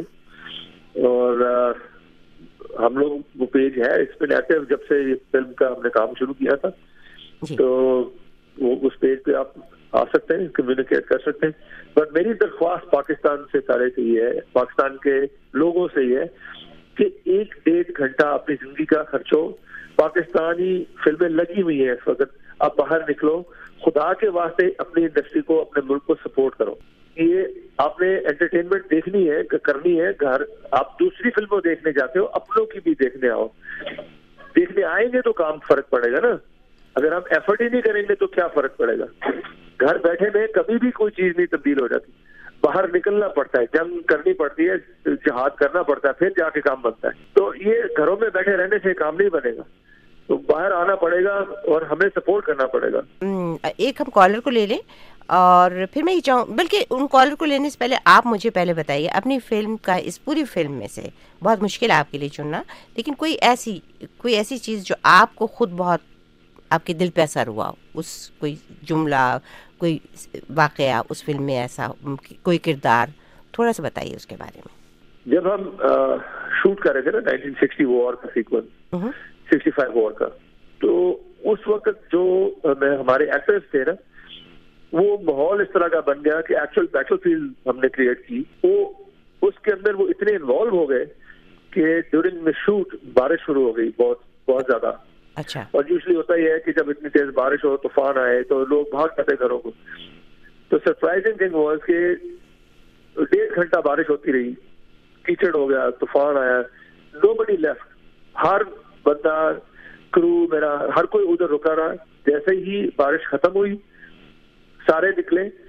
और हम लोग वो पेज है इस पे एक्टिव जब से फिल्म का हमने काम शुरू किया था, तो वो उस पेज पे आप आ सकते हैं, कम्युनिकेट कर सकते हैं। बट मेरी दरख्वास्त पाकिस्तान से सारे से ये है, पाकिस्तान के लोगों से ये है कि 1-1.5 घंटा अपनी जिंदगी का खर्चो, पाकिस्तानी फिल्में लगी हुई है इस वक्त, आप बाहर निकलो, खुदा के वास्ते अपनी इंडस्ट्री को, अपने मुल्क को सपोर्ट करो। ये आपने एंटरटेनमेंट देखनी है, करनी है, घर आप दूसरी फिल्मों देखने जाते हो, अपनों की भी देखने आओ, देखने आएंगे तो काम फर्क पड़ेगा ना। अगर हम एफर्ट ही नहीं करेंगे तो क्या फर्क पड़ेगा। घर बैठे में कभी भी कोई चीज नहीं तब्दील हो जाती, बाहर निकलना पड़ता है, जंग करनी पड़ती है, जिहाद करना पड़ता है, फिर जाके काम बनता है। तो ये घरों में बैठे रहने से काम नहीं बनेगा, तो बाहर आना पड़ेगा और हमें सपोर्ट करना पड़ेगा। एक हम कॉलर को ले लें और फिर मैं ये चाहूँ, बल्कि उन कॉलर को लेने से पहले आप मुझे पहले बताइए अपनी फिल्म का, इस पूरी फिल्म में से बहुत मुश्किल है आपके लिए चुनना, लेकिन कोई ऐसी चीज़ जो आपको खुद बहुत आपके दिल पे असर हुआ, उस कोई जुमला, कोई वाकया उस फिल्म में ऐसा, कोई किरदार, थोड़ा सा बताइए उसके बारे में। जब हम शूट कर रहे थे ना 1960 वॉर का सीक्वेंस, 65 वॉर का, तो उस वक्त जो हमारे एक्टर्स थे ना, वो माहौल इस तरह का बन गया कि एक्चुअल बैटलफील्ड हमने क्रिएट की, वो उसके अंदर वो इतने इन्वॉल्व हो गए कि ड्यूरिंग द शूट बारिश शुरू हो गई, बहुत ज्यादा। अच्छा। और यूजुअली होता ही है कि जब इतनी तेज बारिश हो, तूफान आए, तो लोग भाग जाते घरों को। तो सरप्राइजिंग थिंग वाज कि 1.5 घंटा बारिश होती रही, कीचड़ हो गया, तूफान आया, नोबडी लेफ्ट, हर बंदा, क्रू मेरा, हर कोई उधर रुका रहा। जैसे ही बारिश खत्म हुई, सारे निकले,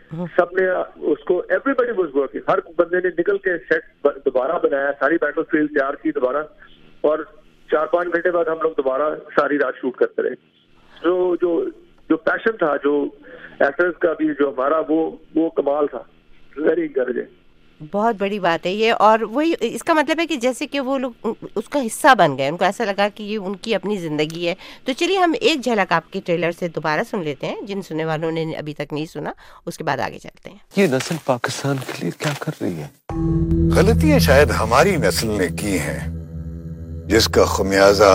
सबने उसको, एवरीबडी वाज वर्किंग, हर बंदे ने निकल के सेट दोबारा बनाया, सारी बैटलफील्ड तैयार की दोबारा, और 4-5 घंटे बाद हम लोग दोबारा सारी रात शूट करते रहे। तो जो पैशन था, जो एक्टर्स का भी जो हमारा, वो कमाल था, वेरी इंकरेजिंग। बहुत बड़ी बात है ये, और वही इसका मतलब है कि जैसे कि वो लोग उसका हिस्सा बन गए, उनको ऐसा लगा कि ये उनकी अपनी ज़िंदगी है। तो चलिए हम एक झलक आपके ट्रेलर से दोबारा सुन लेते हैं, जिन सुनने वालों ने अभी तक नहीं सुना, उसके बाद आगे चलते हैं। ये नस्ल पाकिस्तान के लिए क्या कर रही है? गलतियां शायद हमारी नस्ल ने की हैं, जिसका खमियाजा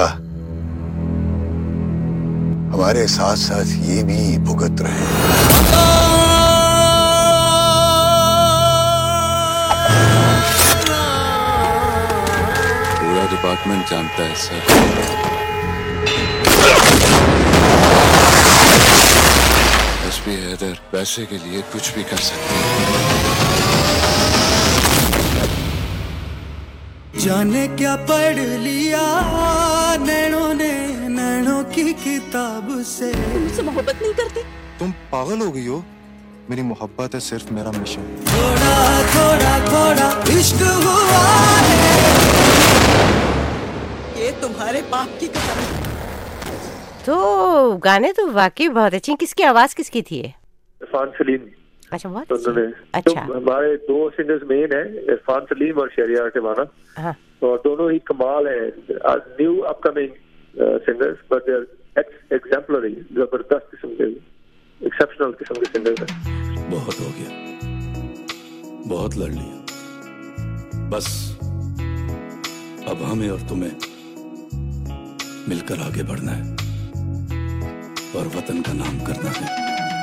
हमारे साथ साथ ये भी भुगत रहे। पूरा डिपार्टमेंट जानता है सर। एसपी हैदर पैसे के लिए कुछ भी कर सकते हैं। जाने क्या पढ़ लिया नैनों ने नैनों की किताब से। तुमसे मोहब्बत नहीं करती? तुम पागल हो गई हो? मेरी मोहब्बत है सिर्फ मेरा मिशन। थोड़ा थोड़ा थोड़ा इश्क हुआ है, ये तुम्हारे बाप की कसम है। तो गाने तो वाकई बहुत अच्छे। किसकी आवाज किसकी थी? इरफान सलीम। अच्छा, बहुत अच्छा। तो हमारे 2 सिंगर्स मेन है, इरफान सलीम और शहरियार टिवाना। हाँ। तो दोनों ही कमाल है, new upcoming singers, but they are exemplary, जबरदस्त किस्म के, एक्सेप्शनल किस्म के सिंगर्स हैं। बहुत हो गया, बहुत लड़ लिया, बस अब हमें और तुम्हें मिलकर आगे बढ़ना है और वतन का नाम करना है।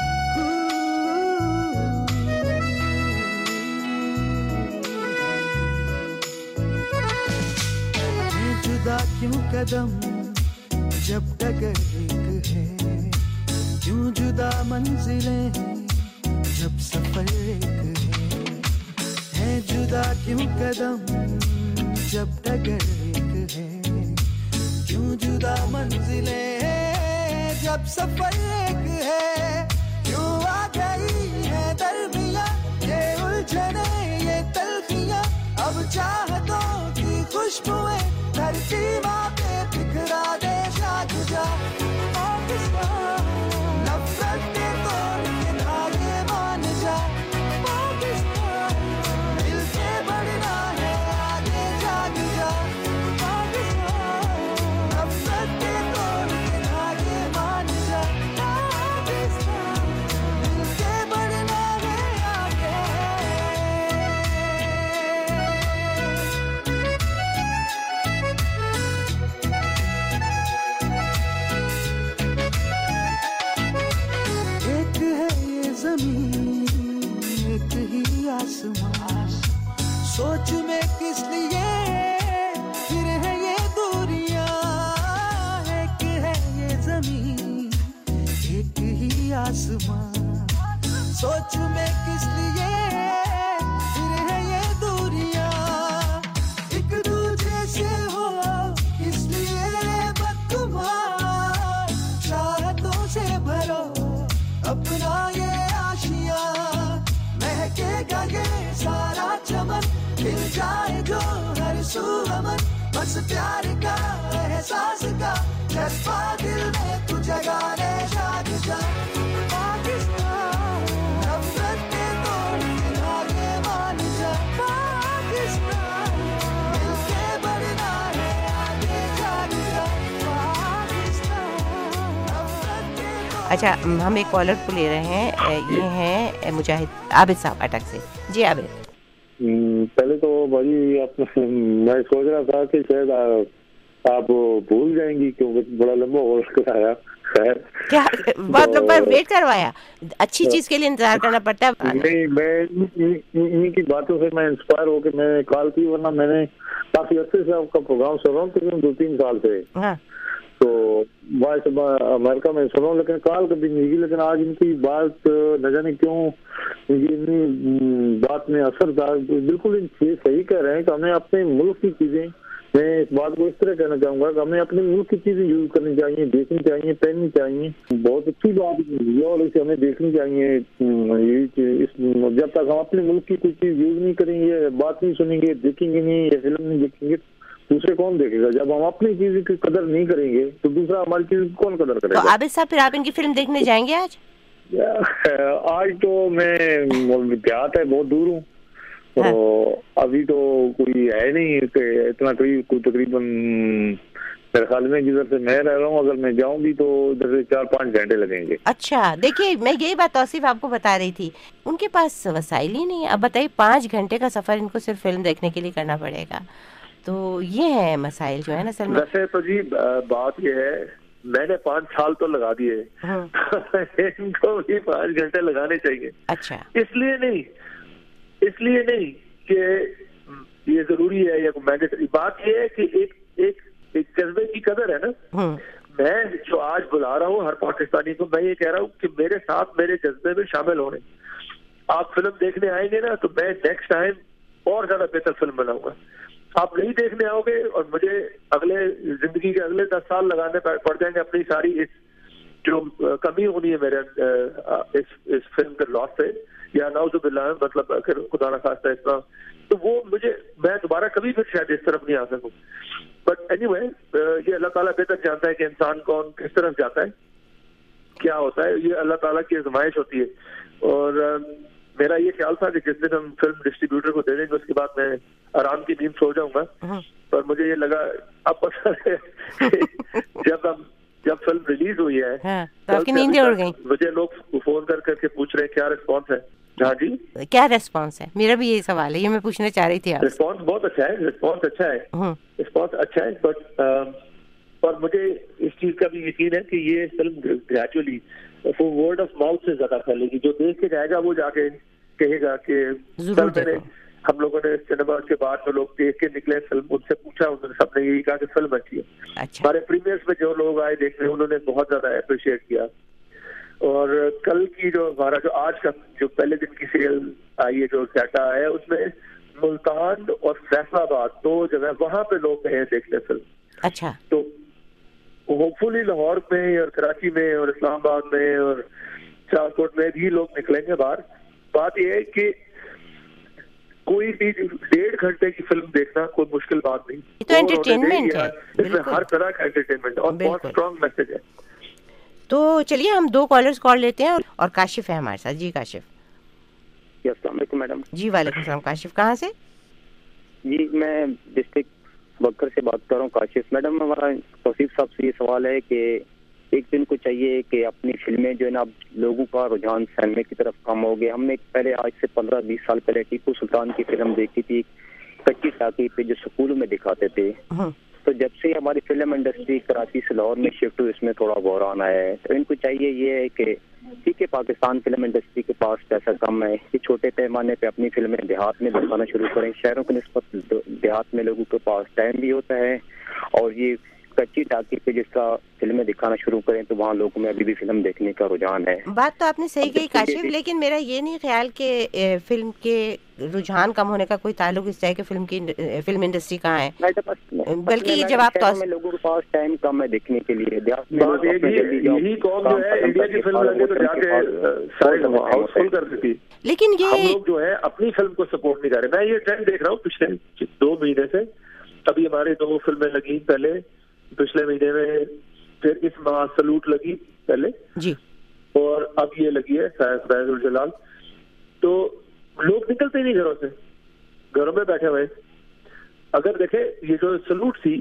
जुदा क्यों कदम जब डगर एक है, क्यों जुदा मंजिलें जब सफर एक है जुदा क्यों कदम जब डगर एक है, क्यों जुदा मंजिलें जब सफर एक है, क्यों आ गई है दरमियां ये उलझने ये तलखियां, अब चाहतों की खुशबुएं धरती माँ पे बिखरा दे शाख जा। पाकिस्तान नफरत के तोड़ के धागे मान जा, पाकिस्तान मिलके बढ़ना है आगे जाग जा, पाकिस्तान नफरत के तोड़ के धागे मान जा, पाकिस्तान मिलके बढ़ना है आगे। एक ही आसमां, सोच में किस लिए फिर है ये दूरियां, एक है ये जमीन एक ही आसमां, सोच में किस लिए फिर है ये दूरियां, एक दूजे से हो इसलिए बदगुमान, चाहतों से भरो अपना ये आशिया, महकेगा ये सारा चमन, मिल जाए जो हर सू अमन, बस प्यार का एहसास का जज्बा दिल में तू जगाने शाद जा, पाकिस्तान नफरत के तोड़ के धागे मान जा, पाकिस्तान मिलके बढ़ना है आगे जाग जा, पाकिस्तान नफरत के तोड़। अच्छा, हम एक कॉलर को ले रहे हैं, ये हैं मुजाहिद आबिद साहब अटक से। जी आबिद। पहले तो भाई मैं सोच रहा था कि शायद आप भूल जाएंगी क्योंकि बड़ा लंबा होल्ड कराया। खैर, क्या बहुत लंबा वेट करवाया? अच्छी चीज के लिए इंतजार करना पड़ता है। नहीं, मैं इनकी बातों से मैं इंस्पायर होकर मैंने कॉल की, वरना मैंने काफी अच्छे से आपका प्रोग्राम सुन रहा हूँ तकरीबन 2-3 साल से। हाँ। तो वॉइस अमेरिका में सुना हूँ, लेकिन कॉल कभी नहीं की, लेकिन आज इनकी बात न जाने क्यों इनकी बात में असर था। बिल्कुल सही कह रहे हैं कि हमें अपने मुल्क की चीजें मैं इस बात को इस तरह कहना चाहूंगा कि हमें अपने मुल्क की चीजें यूज करनी चाहिए, देखनी चाहिए, पहननी चाहिए। बहुत अच्छी बात है और इसे हमें देखनी चाहिए। जब तक हम अपने मुल्क की कोई चीज यूज नहीं करेंगे, बात नहीं सुनेंगे, देखेंगे नहीं या फिल्म नहीं देखेंगे, दूसरे कौन देखेगा? जब हम अपनी चीज की कदर नहीं करेंगे तो दूसरा हमारी चीज कौन कदर करेगा? तो आबिद साहब, फिर आप इनकी फिल्म देखने जाएंगे आज? आज तो मैं देहात है, बहुत दूर हूँ। हाँ। तो अभी तो कोई है नहीं इतना, कोई तकरीबन मेरे ख्याल में जिधर से मैं रह रहा हूँ, अगर मैं जाऊँ भी तो इधर से 4-5 घंटे लगेंगे। अच्छा, देखिए मैं यही बात तौसीफ आपको बता रही थी, उनके पास वसाइल ही नहीं है। अब बताइए 5 घंटे का सफर इनको सिर्फ फिल्म देखने के लिए करना पड़ेगा, तो ये है मसाइल जो है ना सलमान। वैसे तो जी बात ये है, मैंने 5 साल तो लगा दिए, इनको भी 5 घंटे लगाने चाहिए। अच्छा, इसलिए नहीं कि ये जरूरी है या मैंडेटरी। बात ये है कि एक जज्बे की कदर है ना। मैं जो आज बुला रहा हूँ हर पाकिस्तानी को, मैं ये कह रहा हूँ कि मेरे साथ मेरे जज्बे में शामिल हो रहे। आप फिल्म देखने आएंगे ना, तो मैं नेक्स्ट टाइम और ज्यादा बेहतर फिल्म बनाऊंगा। आप नहीं देखने आओगे और मुझे जिंदगी के अगले 10 साल लगाने पड़ जाएंगे अपनी सारी इस जो कमी होनी है मेरे इस फिल्म के लॉस से, या नाउजुबिल्लाह, मतलब अगर खुदा ना खास्ता इस तरह, तो वो मैं दोबारा कभी फिर शायद इस तरफ नहीं आ सकूं। बट एनीवे, ये अल्लाह ताला बेहतर जानता है कि इंसान कौन किस तरफ जाता है, क्या होता है। ये अल्लाह ताला की आजमाइश होती है। और मेरा ये ख्याल था कि जिस दिन हम फिल्म डिस्ट्रीब्यूटर को दे देंगे उसके बाद मैं आराम की नींद सो जाऊंगा, पर मुझे ये लगा अब पता है जब फिल्म रिलीज हुई है, तो आपकी नींदें उड़ गई। मुझे लोग फोन करके पूछ रहे हैं क्या रिस्पॉन्स है। हाँ जी, क्या रिस्पॉन्स है? मेरा भी यही सवाल है, ये मैं पूछना चाह रही थी। रिस्पॉन्स बहुत अच्छा है, रिस्पॉन्स अच्छा है, बट और मुझे इस चीज का भी यकीन है कि ये film gradually word of mouth से ज्यादा फैलेगी। जो देख के जाएगा वो जाके कहेगा कि हम लोगों ने सिनेमा के बाद जो लोग देख के निकले फिल्म, उनसे पूछा, उन्होंने सबने यही कहा कि फिल्म अच्छी है। अच्छा। हमारे प्रीमियर्स में जो लोग आए देखने, उन्होंने बहुत ज्यादा अप्रिशिएट किया। और कल की जो हमारा जो आज का जो पहले दिन की सेल आई है, जो डाटा है, उसमें मुल्तान और फैसलाबाद 2 जगह वहां पे लोग गए देखने फिल्म। अच्छा। तो होपफुली लाहौर में और कराची में और इस्लामाबाद में और सियालकोट में भी लोग निकलेंगे बाहर। बात यह है कि कोई भी 1.5 घंटे की फिल्म देखना कोई मुश्किल बात नहीं, तो एंटरटेनमेंट है, इसमें हर तरह का एंटरटेनमेंट और बहुत स्ट्रॉन्ग मैसेज है। तो चलिए हम 2 कॉलर्स कॉल लेते हैं और काशिफ है हमारे साथ। जी काशिफ। अस्सलाम वालेकुम मैडम। जी वालेकुम सलाम। काशिफ कहाँ से? जी मैं डिस्ट्रिक्ट बकर से बात कर रहा हूँ। काशिफ मैडम, हमारा तौसीफ साहब से ये सवाल है कि एक दिन को चाहिए कि अपनी फिल्में जो है ना, लोगों का रुझान सिनेमा की तरफ कम हो गया। हमने पहले आज से 15-20 साल पहले टीपू सुल्तान की फिल्म देखी थी, कच्ची टाकी पे, जो स्कूलों में दिखाते थे। तो जब से हमारी फिल्म इंडस्ट्री कराची से लाहौर में शिफ्ट हुई, इसमें थोड़ा बहरान आया है। तो इनको चाहिए ये है कि ठीक है, पाकिस्तान फिल्म इंडस्ट्री के पास पैसा कम है, ये छोटे पैमाने पे अपनी फिल्में देहात में दिखाना शुरू करें। शहरों की निस्बत देहात में लोगों के पास टाइम भी होता है, और ये कच्ची टाकी पे जिस तरह फिल्में दिखाना शुरू करें तो वहाँ लोगों में अभी भी फिल्म देखने का रुझान है। बात तो आपने सही कही काशिफ, लेकिन मेरा ये नहीं ख्याल कि फिल्म के रुझान कम होने का कोई ताल्लुक इस तरह के फिल्म इंडस्ट्री कहाँ है, बल्कि ये जब आप लोगों के पास टाइम कम है देखने के लिए। यही कौम जो है इंडिया की फिल्म लगे तो जाके सारे हाउसफुल कर देती, लेकिन ये हम लोग जो है अपनी फिल्म को सपोर्ट नहीं कर रहे। मैं ये ट्रेंड देख रहा हूँ पिछले 2 महीने से। अभी हमारे 2 फिल्में लगी पहले पिछले महीने में, फिर इस माह सलूट लगी पहले जी, और अब ये लगी है फैजुल जलाल। तो लोग निकलते नहीं घरों से, घरों में बैठे हुए। अगर देखे ये जो सलूट थी,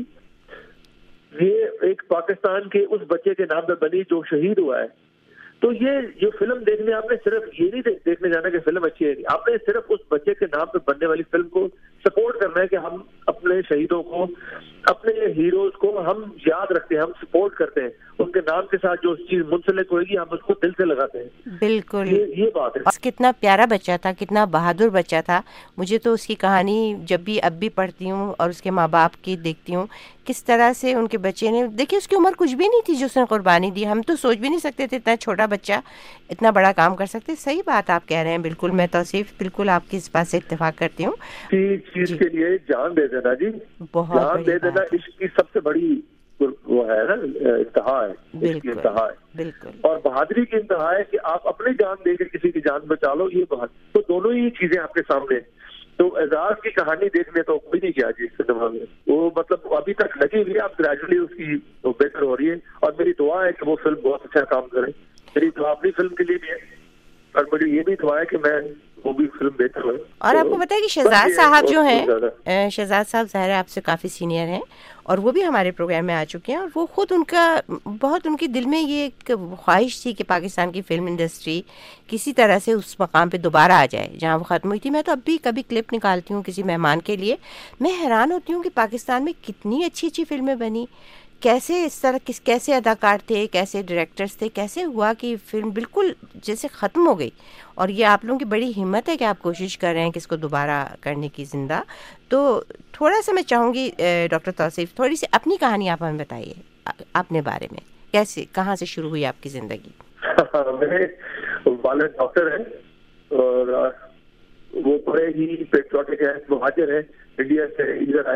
ये एक पाकिस्तान के उस बच्चे के नाम पे बनी जो शहीद हुआ है। तो ये जो फिल्म देखने, आपने सिर्फ ये नहीं देखने जाना कि फिल्म अच्छी है, आपने सिर्फ उस बच्चे के नाम पे बनने वाली फिल्म को सपोर्ट करना है कि हम अपने शहीदों को, अपने हीरोज को हम याद रखते हैं, हम सपोर्ट करते हैं, उनके नाम के साथ जो चीज मुंसलिक होगी हम उसको दिल से लगाते हैं। बिल्कुल, ये बात है। कितना प्यारा बच्चा था, कितना बहादुर बच्चा था। मुझे तो उसकी कहानी जब भी अब भी पढ़ती हूँ और उसके माँ बाप की देखती हूँ, किस तरह से उनके बच्चे ने, देखिए उसकी उम्र कुछ भी नहीं थी जो उसने कुर्बानी दी। हम तो सोच भी नहीं सकते थे इतना छोटा बच्चा इतना बड़ा काम कर सकते। सही बात आप कह रहे हैं, बिल्कुल मैं तौसीफ बिल्कुल आपकी इस बात से इत्तेफाक करती हूँ। चीज के लिए जान दे देना जी, जान दे देना इश्क की सबसे बड़ी वो है ना इंतहा है, इसकी इंतहा है। और बहादुरी की इंतहा है कि आप अपनी जान देकर किसी की जान बचा लो, ये तो दोनों ही चीजें आपके सामने। तो एजाज की कहानी देखने तो कोई नहीं गया जी सिनेमा में, वो मतलब अभी तक लगी हुई है, अब ग्रेजुअली उसकी बेहतर हो रही है। और मेरी दुआ है कि वो फिल्म बहुत अच्छा काम करे, मेरी दुआ अपनी फिल्म के लिए भी है और मुझे ये भी दुआ है कि मैं वो भी फिल्म बेहतर हो। और आपको पता है कि शहजाद साहब जो हैं, शहजाद साहब ज़ाहिर है आपसे काफ़ी सीनियर हैं और वो भी हमारे प्रोग्राम में आ चुके हैं, और वो खुद उनका बहुत उनके दिल में ये एक ख्वाहिश थी कि पाकिस्तान की फ़िल्म इंडस्ट्री किसी तरह से उस मकाम पे दोबारा आ जाए जहाँ वो ख़त्म हुई थी। मैं तो अब भी कभी क्लिप निकालती हूँ किसी मेहमान के लिए, मैं हैरान होती हूँ कि पाकिस्तान में कितनी अच्छी अच्छी फिल्में बनी, कैसे इस तरह कैसे अदाकार थे, कैसे डायरेक्टर्स थे, कैसे हुआ कि फिल्म बिल्कुल जैसे ख़त्म हो गई। और ये आप लोगों की बड़ी हिम्मत है कि आप कोशिश कर रहे हैं कि इसको दोबारा करने की ज़िंदा। तो थोड़ा सा मैं चाहूँगी डॉक्टर तौसीफ, थोड़ी सी अपनी कहानी आप हमें बताइए, अपने बारे में, कैसे कहाँ से शुरू हुई आपकी ज़िंदगी? मेरे वालिद डॉक्टर हैं और वो बड़े ही पेट्रियोटिक है, मुहाजिर है, इंडिया से इधर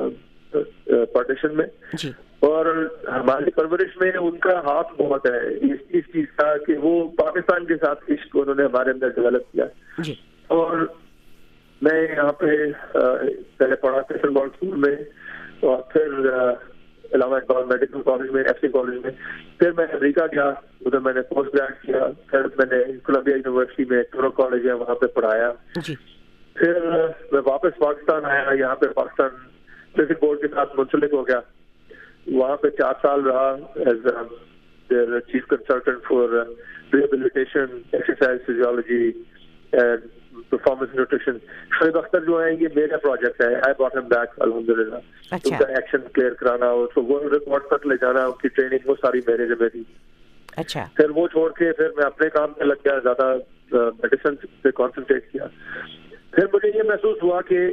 आए पार्टीशन में जी। और हमारी परवरिश में उनका हाथ बहुत है इस चीज का कि वो पाकिस्तान के साथ इश्क उन्होंने हमारे अंदर डेवलप किया जी। और मैं यहाँ पे पहले पढ़ा क्रिस्टन बॉल स्कूल में और फिर इलामा इकबाल मेडिकल कॉलेज में, एफसी कॉलेज में, फिर मैं अमेरिका गया, उधर मैंने पोस्ट ग्रेड किया, फिर मैंने कोलंबिया यूनिवर्सिटी में टोरो कॉलेज है वहाँ पे पढ़ाया जी। फिर मैं वापस पाकिस्तान आया, यहाँ पे पाकिस्तान क्रिकेट बोर्ड के साथ मुंसलिक हो गया, वहाँ पे 4 साल रहा as chief consultant for rehabilitation, exercise physiology and performance nutrition. Shoaib Akhtar जो है ये मेरा प्रोजेक्ट है, आई बॉट हिम बैक अल्हम्दुलिल्लाह। उनका एक्शन क्लियर कराना, उसको वर्ल्ड रिकॉर्ड तक ले जाना, उनकी ट्रेनिंग वो सारी मेरे जिम्मे थी। अच्छा। फिर वो छोड़ के फिर मैं अपने काम पे लग गया, ज्यादा मेडिसिन पे कॉन्सेंट्रेट किया। फिर मुझे ये महसूस हुआ कि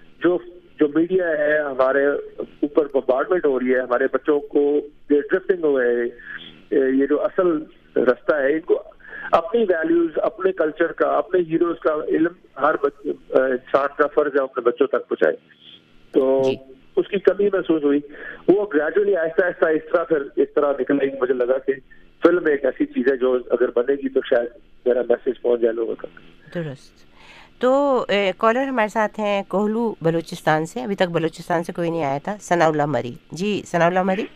जो मीडिया है हमारे ऊपर बम्बार्डमेंट हो रही है, हमारे बच्चों को ये ड्रिफ्टिंग हुए, ये जो असल रास्ता है, इनको अपनी वैल्यूज, अपने कल्चर का, अपने हीरोज का इल्म हर इंसान का फर्ज है अपने बच्चों तक पहुंचाए। तो उसकी कमी महसूस हुई, वो ग्रेजुअली आहिस्ता आहिस्ता इस तरह निकल गई। मुझे लगा कि फिल्म एक ऐसी चीज है जो अगर बनेगी तो शायद मेरा मैसेज पहुंच जाए लोगों तक। दुरुस्त। तो कॉलर हमारे साथ हैं कोहलू बलूचिस्तान से, अभी तक बलूचिस्तान से कोई नहीं आया था, सनाउल्लाह मरी जी। सनाउल्लाह मरी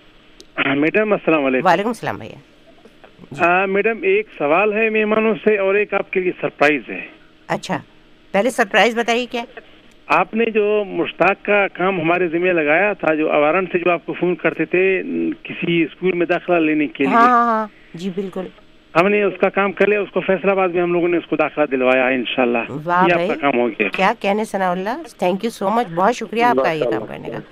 मैडम, अस्सलाम वालेकुम। वालेकुम सलाम भैया। मैडम एक सवाल है मेहमानों से और एक आपके लिए सरप्राइज है। अच्छा, पहले सरप्राइज बताइए क्या? आपने जो मुश्ताक का काम हमारे जिम्मे लगाया था, जो अवारन से जो आपको फोन करते थे किसी स्कूल में दाखिला लेने के लिए। हाँ, जी बिल्कुल, हमने उसका काम कर लिया, उसको फैसलाबाद में हम लोगों ने उसको दाखिला दिलवाया इंशाल्लाह। ये आपका काम हो गया। क्या कहने Sanaullah, thank you so much, बहुत शुक्रिया आपका ये काम करने का।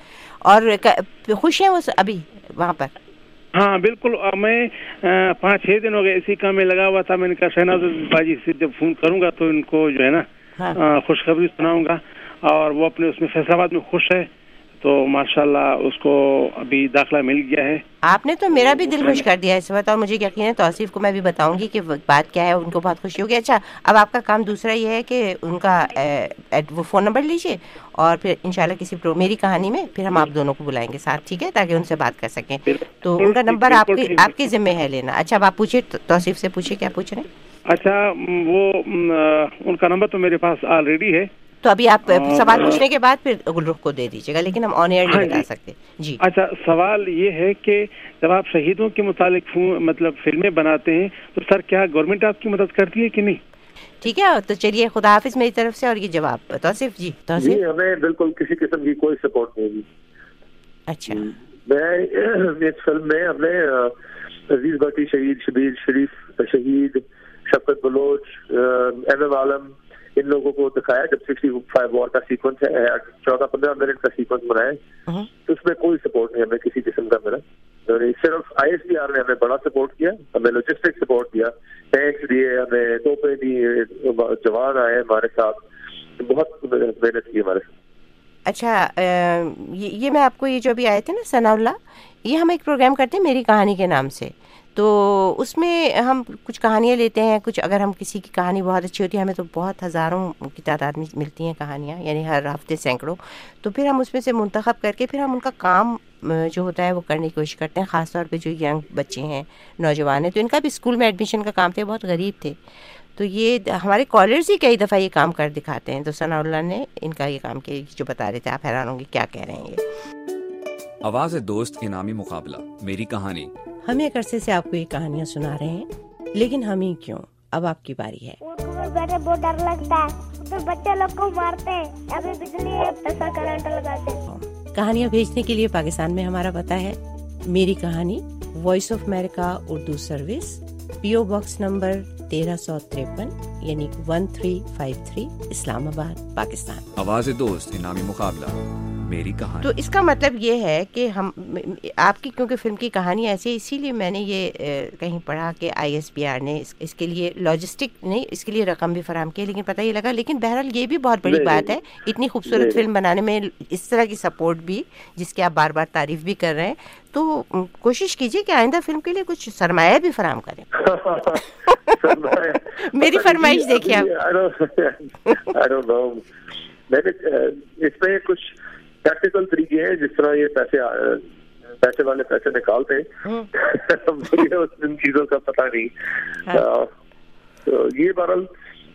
और खुश हैं वो अभी वहाँ पर? हाँ बिल्कुल, मैं 5-6 दिन हो गए इसी काम में लगा हुआ था। मैंने कहा शहनाज बाजी से जब फोन करूंगा तो इनको जो है ना खुशखबरी सुनाऊंगा, और वो अपने उसमें फैसलाबाद में खुश है, तो माशाल्लाह उसको अभी दाखिला मिल गया है। आपने तो मेरा भी दिल खुश कर दिया इस वक्त, और मुझे यकीन है तौसीफ को मैं भी बताऊंगी कि बात क्या है, उनको बहुत खुशी होगी। अच्छा, अब आपका काम दूसरा ये है कि उनका वो फ़ोन नंबर लीजिए और फिर इंशाल्लाह किसी मेरी कहानी में फिर हम आप दोनों को बुलाएंगे साथ, ठीक है, ताकि उनसे बात कर सकें। तो उनका नंबर आपके जिम्मे है लेना। अच्छा, अब आप पूछिए, तौसीफ से पूछिए, क्या पूछ रहे हैं? अच्छा, वो उनका नंबर तो मेरे पास ऑलरेडी है, तो अभी आप सवाल पूछने के बाद फिर गुलरुख को दे दीजिएगा, लेकिन हम ऑन एयर नहीं बता सकते जी। अच्छा, सवाल ये है कि जब आप शहीदों के मुतालिक मतलब फिल्में बनाते हैं तो सर क्या गवर्नमेंट आपकी मदद करती है कि नहीं? ठीक है, तो चलिए खुदा हाफिज मेरी तरफ से। और ये जवाब तौसीफ जी? तौसीफ, हमें बिल्कुल किसी किस्म की कोई सपोर्ट नहीं है। अच्छा, मैं इस फिल्म में हमने अजीज भट्टी शहीद, शबीर शरीफ शहीद, शफकत बलोच, एम आलम, इन लोगों को दिखाया। जब 65 वॉर का सीक्वेंस है, 14-15 मिनट का सीक्वेंस बनाया, तो उसमें कोई सपोर्ट नहीं हमें किसी किस्म का मिला। तो सिर्फ ISPR ने हमें बड़ा सपोर्ट किया, हमें लॉजिस्टिक सपोर्ट दिया, टैंक्स दिए, हमें तोपे दिए, जवान आए हमारे साथ, बहुत मेहनत की हमारे साथ। अच्छा, ये मैं आपको, ये जो अभी आए थे ना सनाउल्लाह, ये हम एक प्रोग्राम करते हैं मेरी कहानी के नाम से, तो उसमें हम कुछ कहानियाँ लेते हैं, कुछ अगर हम किसी की कहानी बहुत अच्छी होती है, हमें तो बहुत हज़ारों की तादाद में मिलती हैं कहानियाँ, यानी हर हफ्ते सैकड़ों, तो फिर हम उसमें से मुंतखब करके फिर हम उनका काम जो होता है वो करने की कोशिश करते हैं। ख़ास तौर पे जो यंग बच्चे हैं, नौजवान हैं, तो इनका भी स्कूल में एडमिशन का काम थे, बहुत गरीब थे, तो ये हमारे कॉलर्स ही कई दफ़ा ये काम कर दिखाते हैं। तो सनाउल्लाह ने इनका ये काम किया जो बता रहे थे, आप हैरान होंगे क्या कह रहे हैं ये। आवाज़ दोस्त इनामी मुकाबला, मेरी कहानी। हम एक अरसे से आपको ये कहानियाँ सुना रहे हैं, लेकिन हम ही क्यों, अब आपकी बारी है। बैठे बहुत डर लगता है, तो बच्चे लोग को मारते हैं, अभी बिजली है, पैसा करंट लगाते हैं। कहानियाँ भेजने के लिए पाकिस्तान में हमारा पता है मेरी कहानी, voice of America Urdu service, PO box number 1353 यानी 1353 इस्लामाबाद, पाकिस्तान। आवाज़ दोस्त इनामी मुकाबला, मेरी कहानी। तो इसका मतलब ये है कि हम आपकी, क्योंकि फिल्म की कहानी ऐसी है, इसीलिए मैंने ये कहीं पढ़ा कि ISPR ने इसके लिए लॉजिस्टिक नहीं, इसके लिए रकम भी फराहम की, लेकिन पता ही लगा। लेकिन बहरहाल ये भी बहुत बड़ी बात है, इतनी खूबसूरत फिल्म बनाने में इस तरह की सपोर्ट भी, जिसकी आप बार बार तारीफ भी कर रहे हैं, तो कोशिश कीजिए कि आइंदा फिल्म के लिए कुछ सरमाया भी फराहम करें। मेरी फरमाइश देखिए आप। I don't know, मैंने इसमें कुछ प्रैक्टिकल तरीके हैं जिस तरह ये पैसे वाले पैसे निकालते हैं। मुझे उन चीजों का पता नहीं। तो ये बहरहाल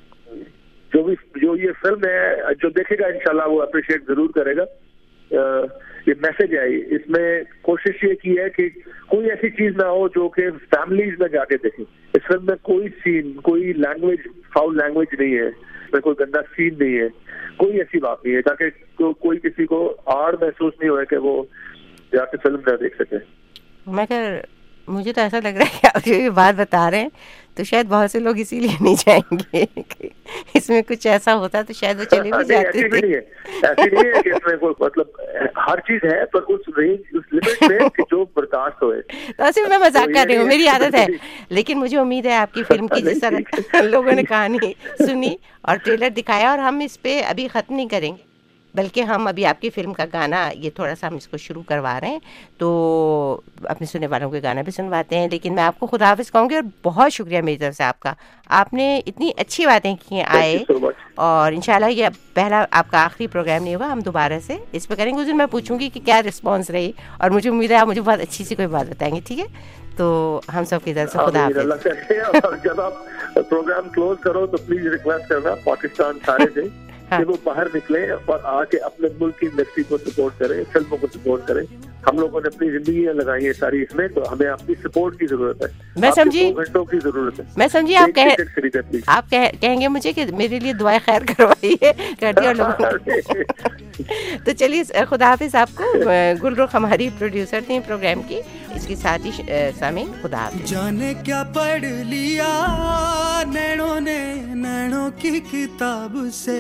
जो ये फिल्म है, जो देखेगा इंशाल्लाह वो अप्रिशिएट जरूर करेगा। ये मैसेज है, इसमें कोशिश ये की है कि कोई ऐसी चीज ना हो जो कि फैमिलीज में जाके देखें। इस फिल्म में कोई सीन, कोई लैंग्वेज, फाउल लैंग्वेज नहीं है, इसमें कोई गंदा सीन नहीं है, कोई ऐसी बात नहीं है, ताकि कोई किसी को आड़ महसूस नहीं हो कि वो जाके फिल्म ना देख सके। मगर मुझे तो ऐसा लग रहा है कि आप जो ये बात बता रहे हैं, तो शायद बहुत से लोग इसीलिए नहीं जाएंगे। इसमें कुछ ऐसा होता तो शायद वो चले भी जाते। ऐसी नहीं है कि इसमें कोई मतलब हर चीज है, पर उस रेंज, उस लिमिट में कि जो बर्दाश्त होए। तो सिर्फ मैं मजाक कर रही हूँ, मेरी आदत है, लेकिन मुझे उम्मीद है आपकी फिल्म की जिस तरह लोगों ने कहानी सुनी और ट्रेलर दिखाया, और हम इस पे अभी खत्म नहीं करेंगे, बल्कि हम अभी आपकी फ़िल्म का गाना, ये थोड़ा सा हम इसको शुरू करवा रहे हैं, तो अपने सुनने वालों के गाना भी सुनवाते हैं। लेकिन मैं आपको खुदा हाफिज़ कहूँगी, और बहुत शुक्रिया मेरी तरफ से आपका, आपने इतनी अच्छी बातें की आए, और इंशाल्लाह ये पहला आपका आखिरी प्रोग्राम नहीं होगा, हम दोबारा से इस पर करेंगे। उस दिन मैं पूछूंगी कि क्या रिस्पॉन्स रही, और मुझे उम्मीद है आप मुझे बहुत अच्छी सी कोई बात बताएंगे, ठीक है? तो हम सब की तरफ से खुदा हाफिज़। जब आप प्रोग्राम क्लोज करो तो प्लीज रिक्वेस्ट करना पाकिस्तान सारे से कि वो बाहर निकले और आके अपने मुल्क की इंडस्ट्री को सपोर्ट करें, फिल्मों को सपोर्ट करें। हम लोगों ने अपनी जिंदगी लगाई है सारी इसमें, तो हमें अपनी सपोर्ट की जरूरत है। मैं समझी, घंटों की जरूरत है। मैं समझी, आप कहेंगे मुझे कि मेरे लिए दुआएं खैर करवाइए, कर दिया लोगों ने। तो चलिए, खुदा हाफिज़ आपको। गुलरुख हमारी प्रोड्यूसर थी प्रोग्राम की, इसके साथ ही सामीन, खुदा हाफिज़। जाने क्या पढ़ लिया नैनों ने नैनों की किताब से,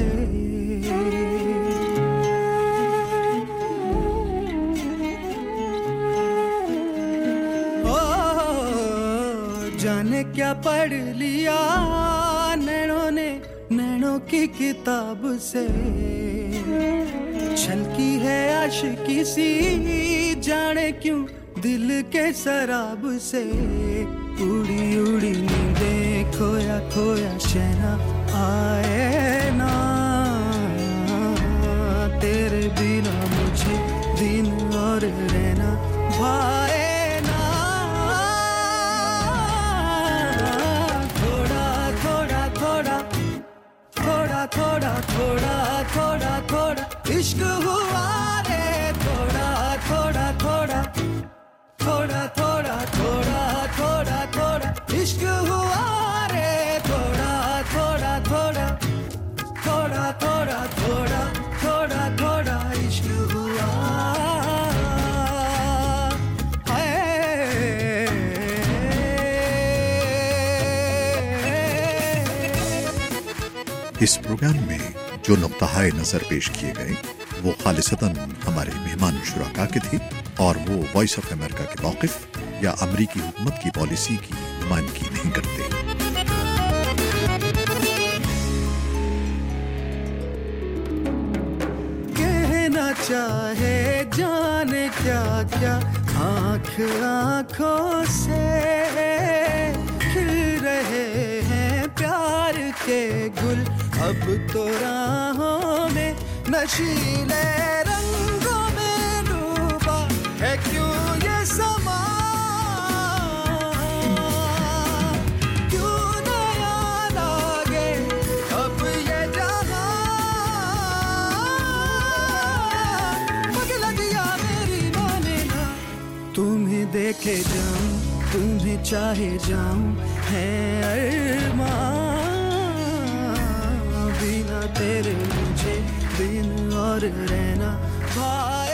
जाने क्या पढ़ लिया नैनों ने नैनों की किताब से, छलकी है आशिकी सी जाने क्यों दिल के शराब से, उड़ी उड़ी नींदें खोया खोया शहना आए ना, तेरे बिना मुझे दिन और रहना भाए ना, थोड़ा थोड़ा थोड़ा थोड़ा थोड़ा थोड़ा थोड़ा थोड़ा इश्क हुआ रे, थोड़ा थोड़ा थोड़ा थोड़ा थोड़ा थोड़ा थोड़ा थोड़ा इश्क हुआ रे, थोड़ा थोड़ा थोड़ा थोड़ा थोड़ा थोड़ा थोड़ा थोड़ा इश्क हुआ। इस प्रोग्राम में जो नुक्ताए नजर पेश किए गए वो खालिसतन हमारे मेहमान शुराका के थे, और वो वॉइस ऑफ अमेरिका के मौक़िफ़ या अमरीकी हुकूमत की पॉलिसी की नुमाइंदगी नहीं करते। कहना चाहे जाने क्या क्या आँख आँखों से, अब तो राहों में नशीले रंगों में डूबा है क्यों ये समा, क्यों नया लागे अब ये जहां, पगला दिया मेरी माने ना, तुम्हें देखे जाऊं तुम्हें चाहे जाऊं है अरमां, बिना तेरे मुझे दिन और रहना भाई।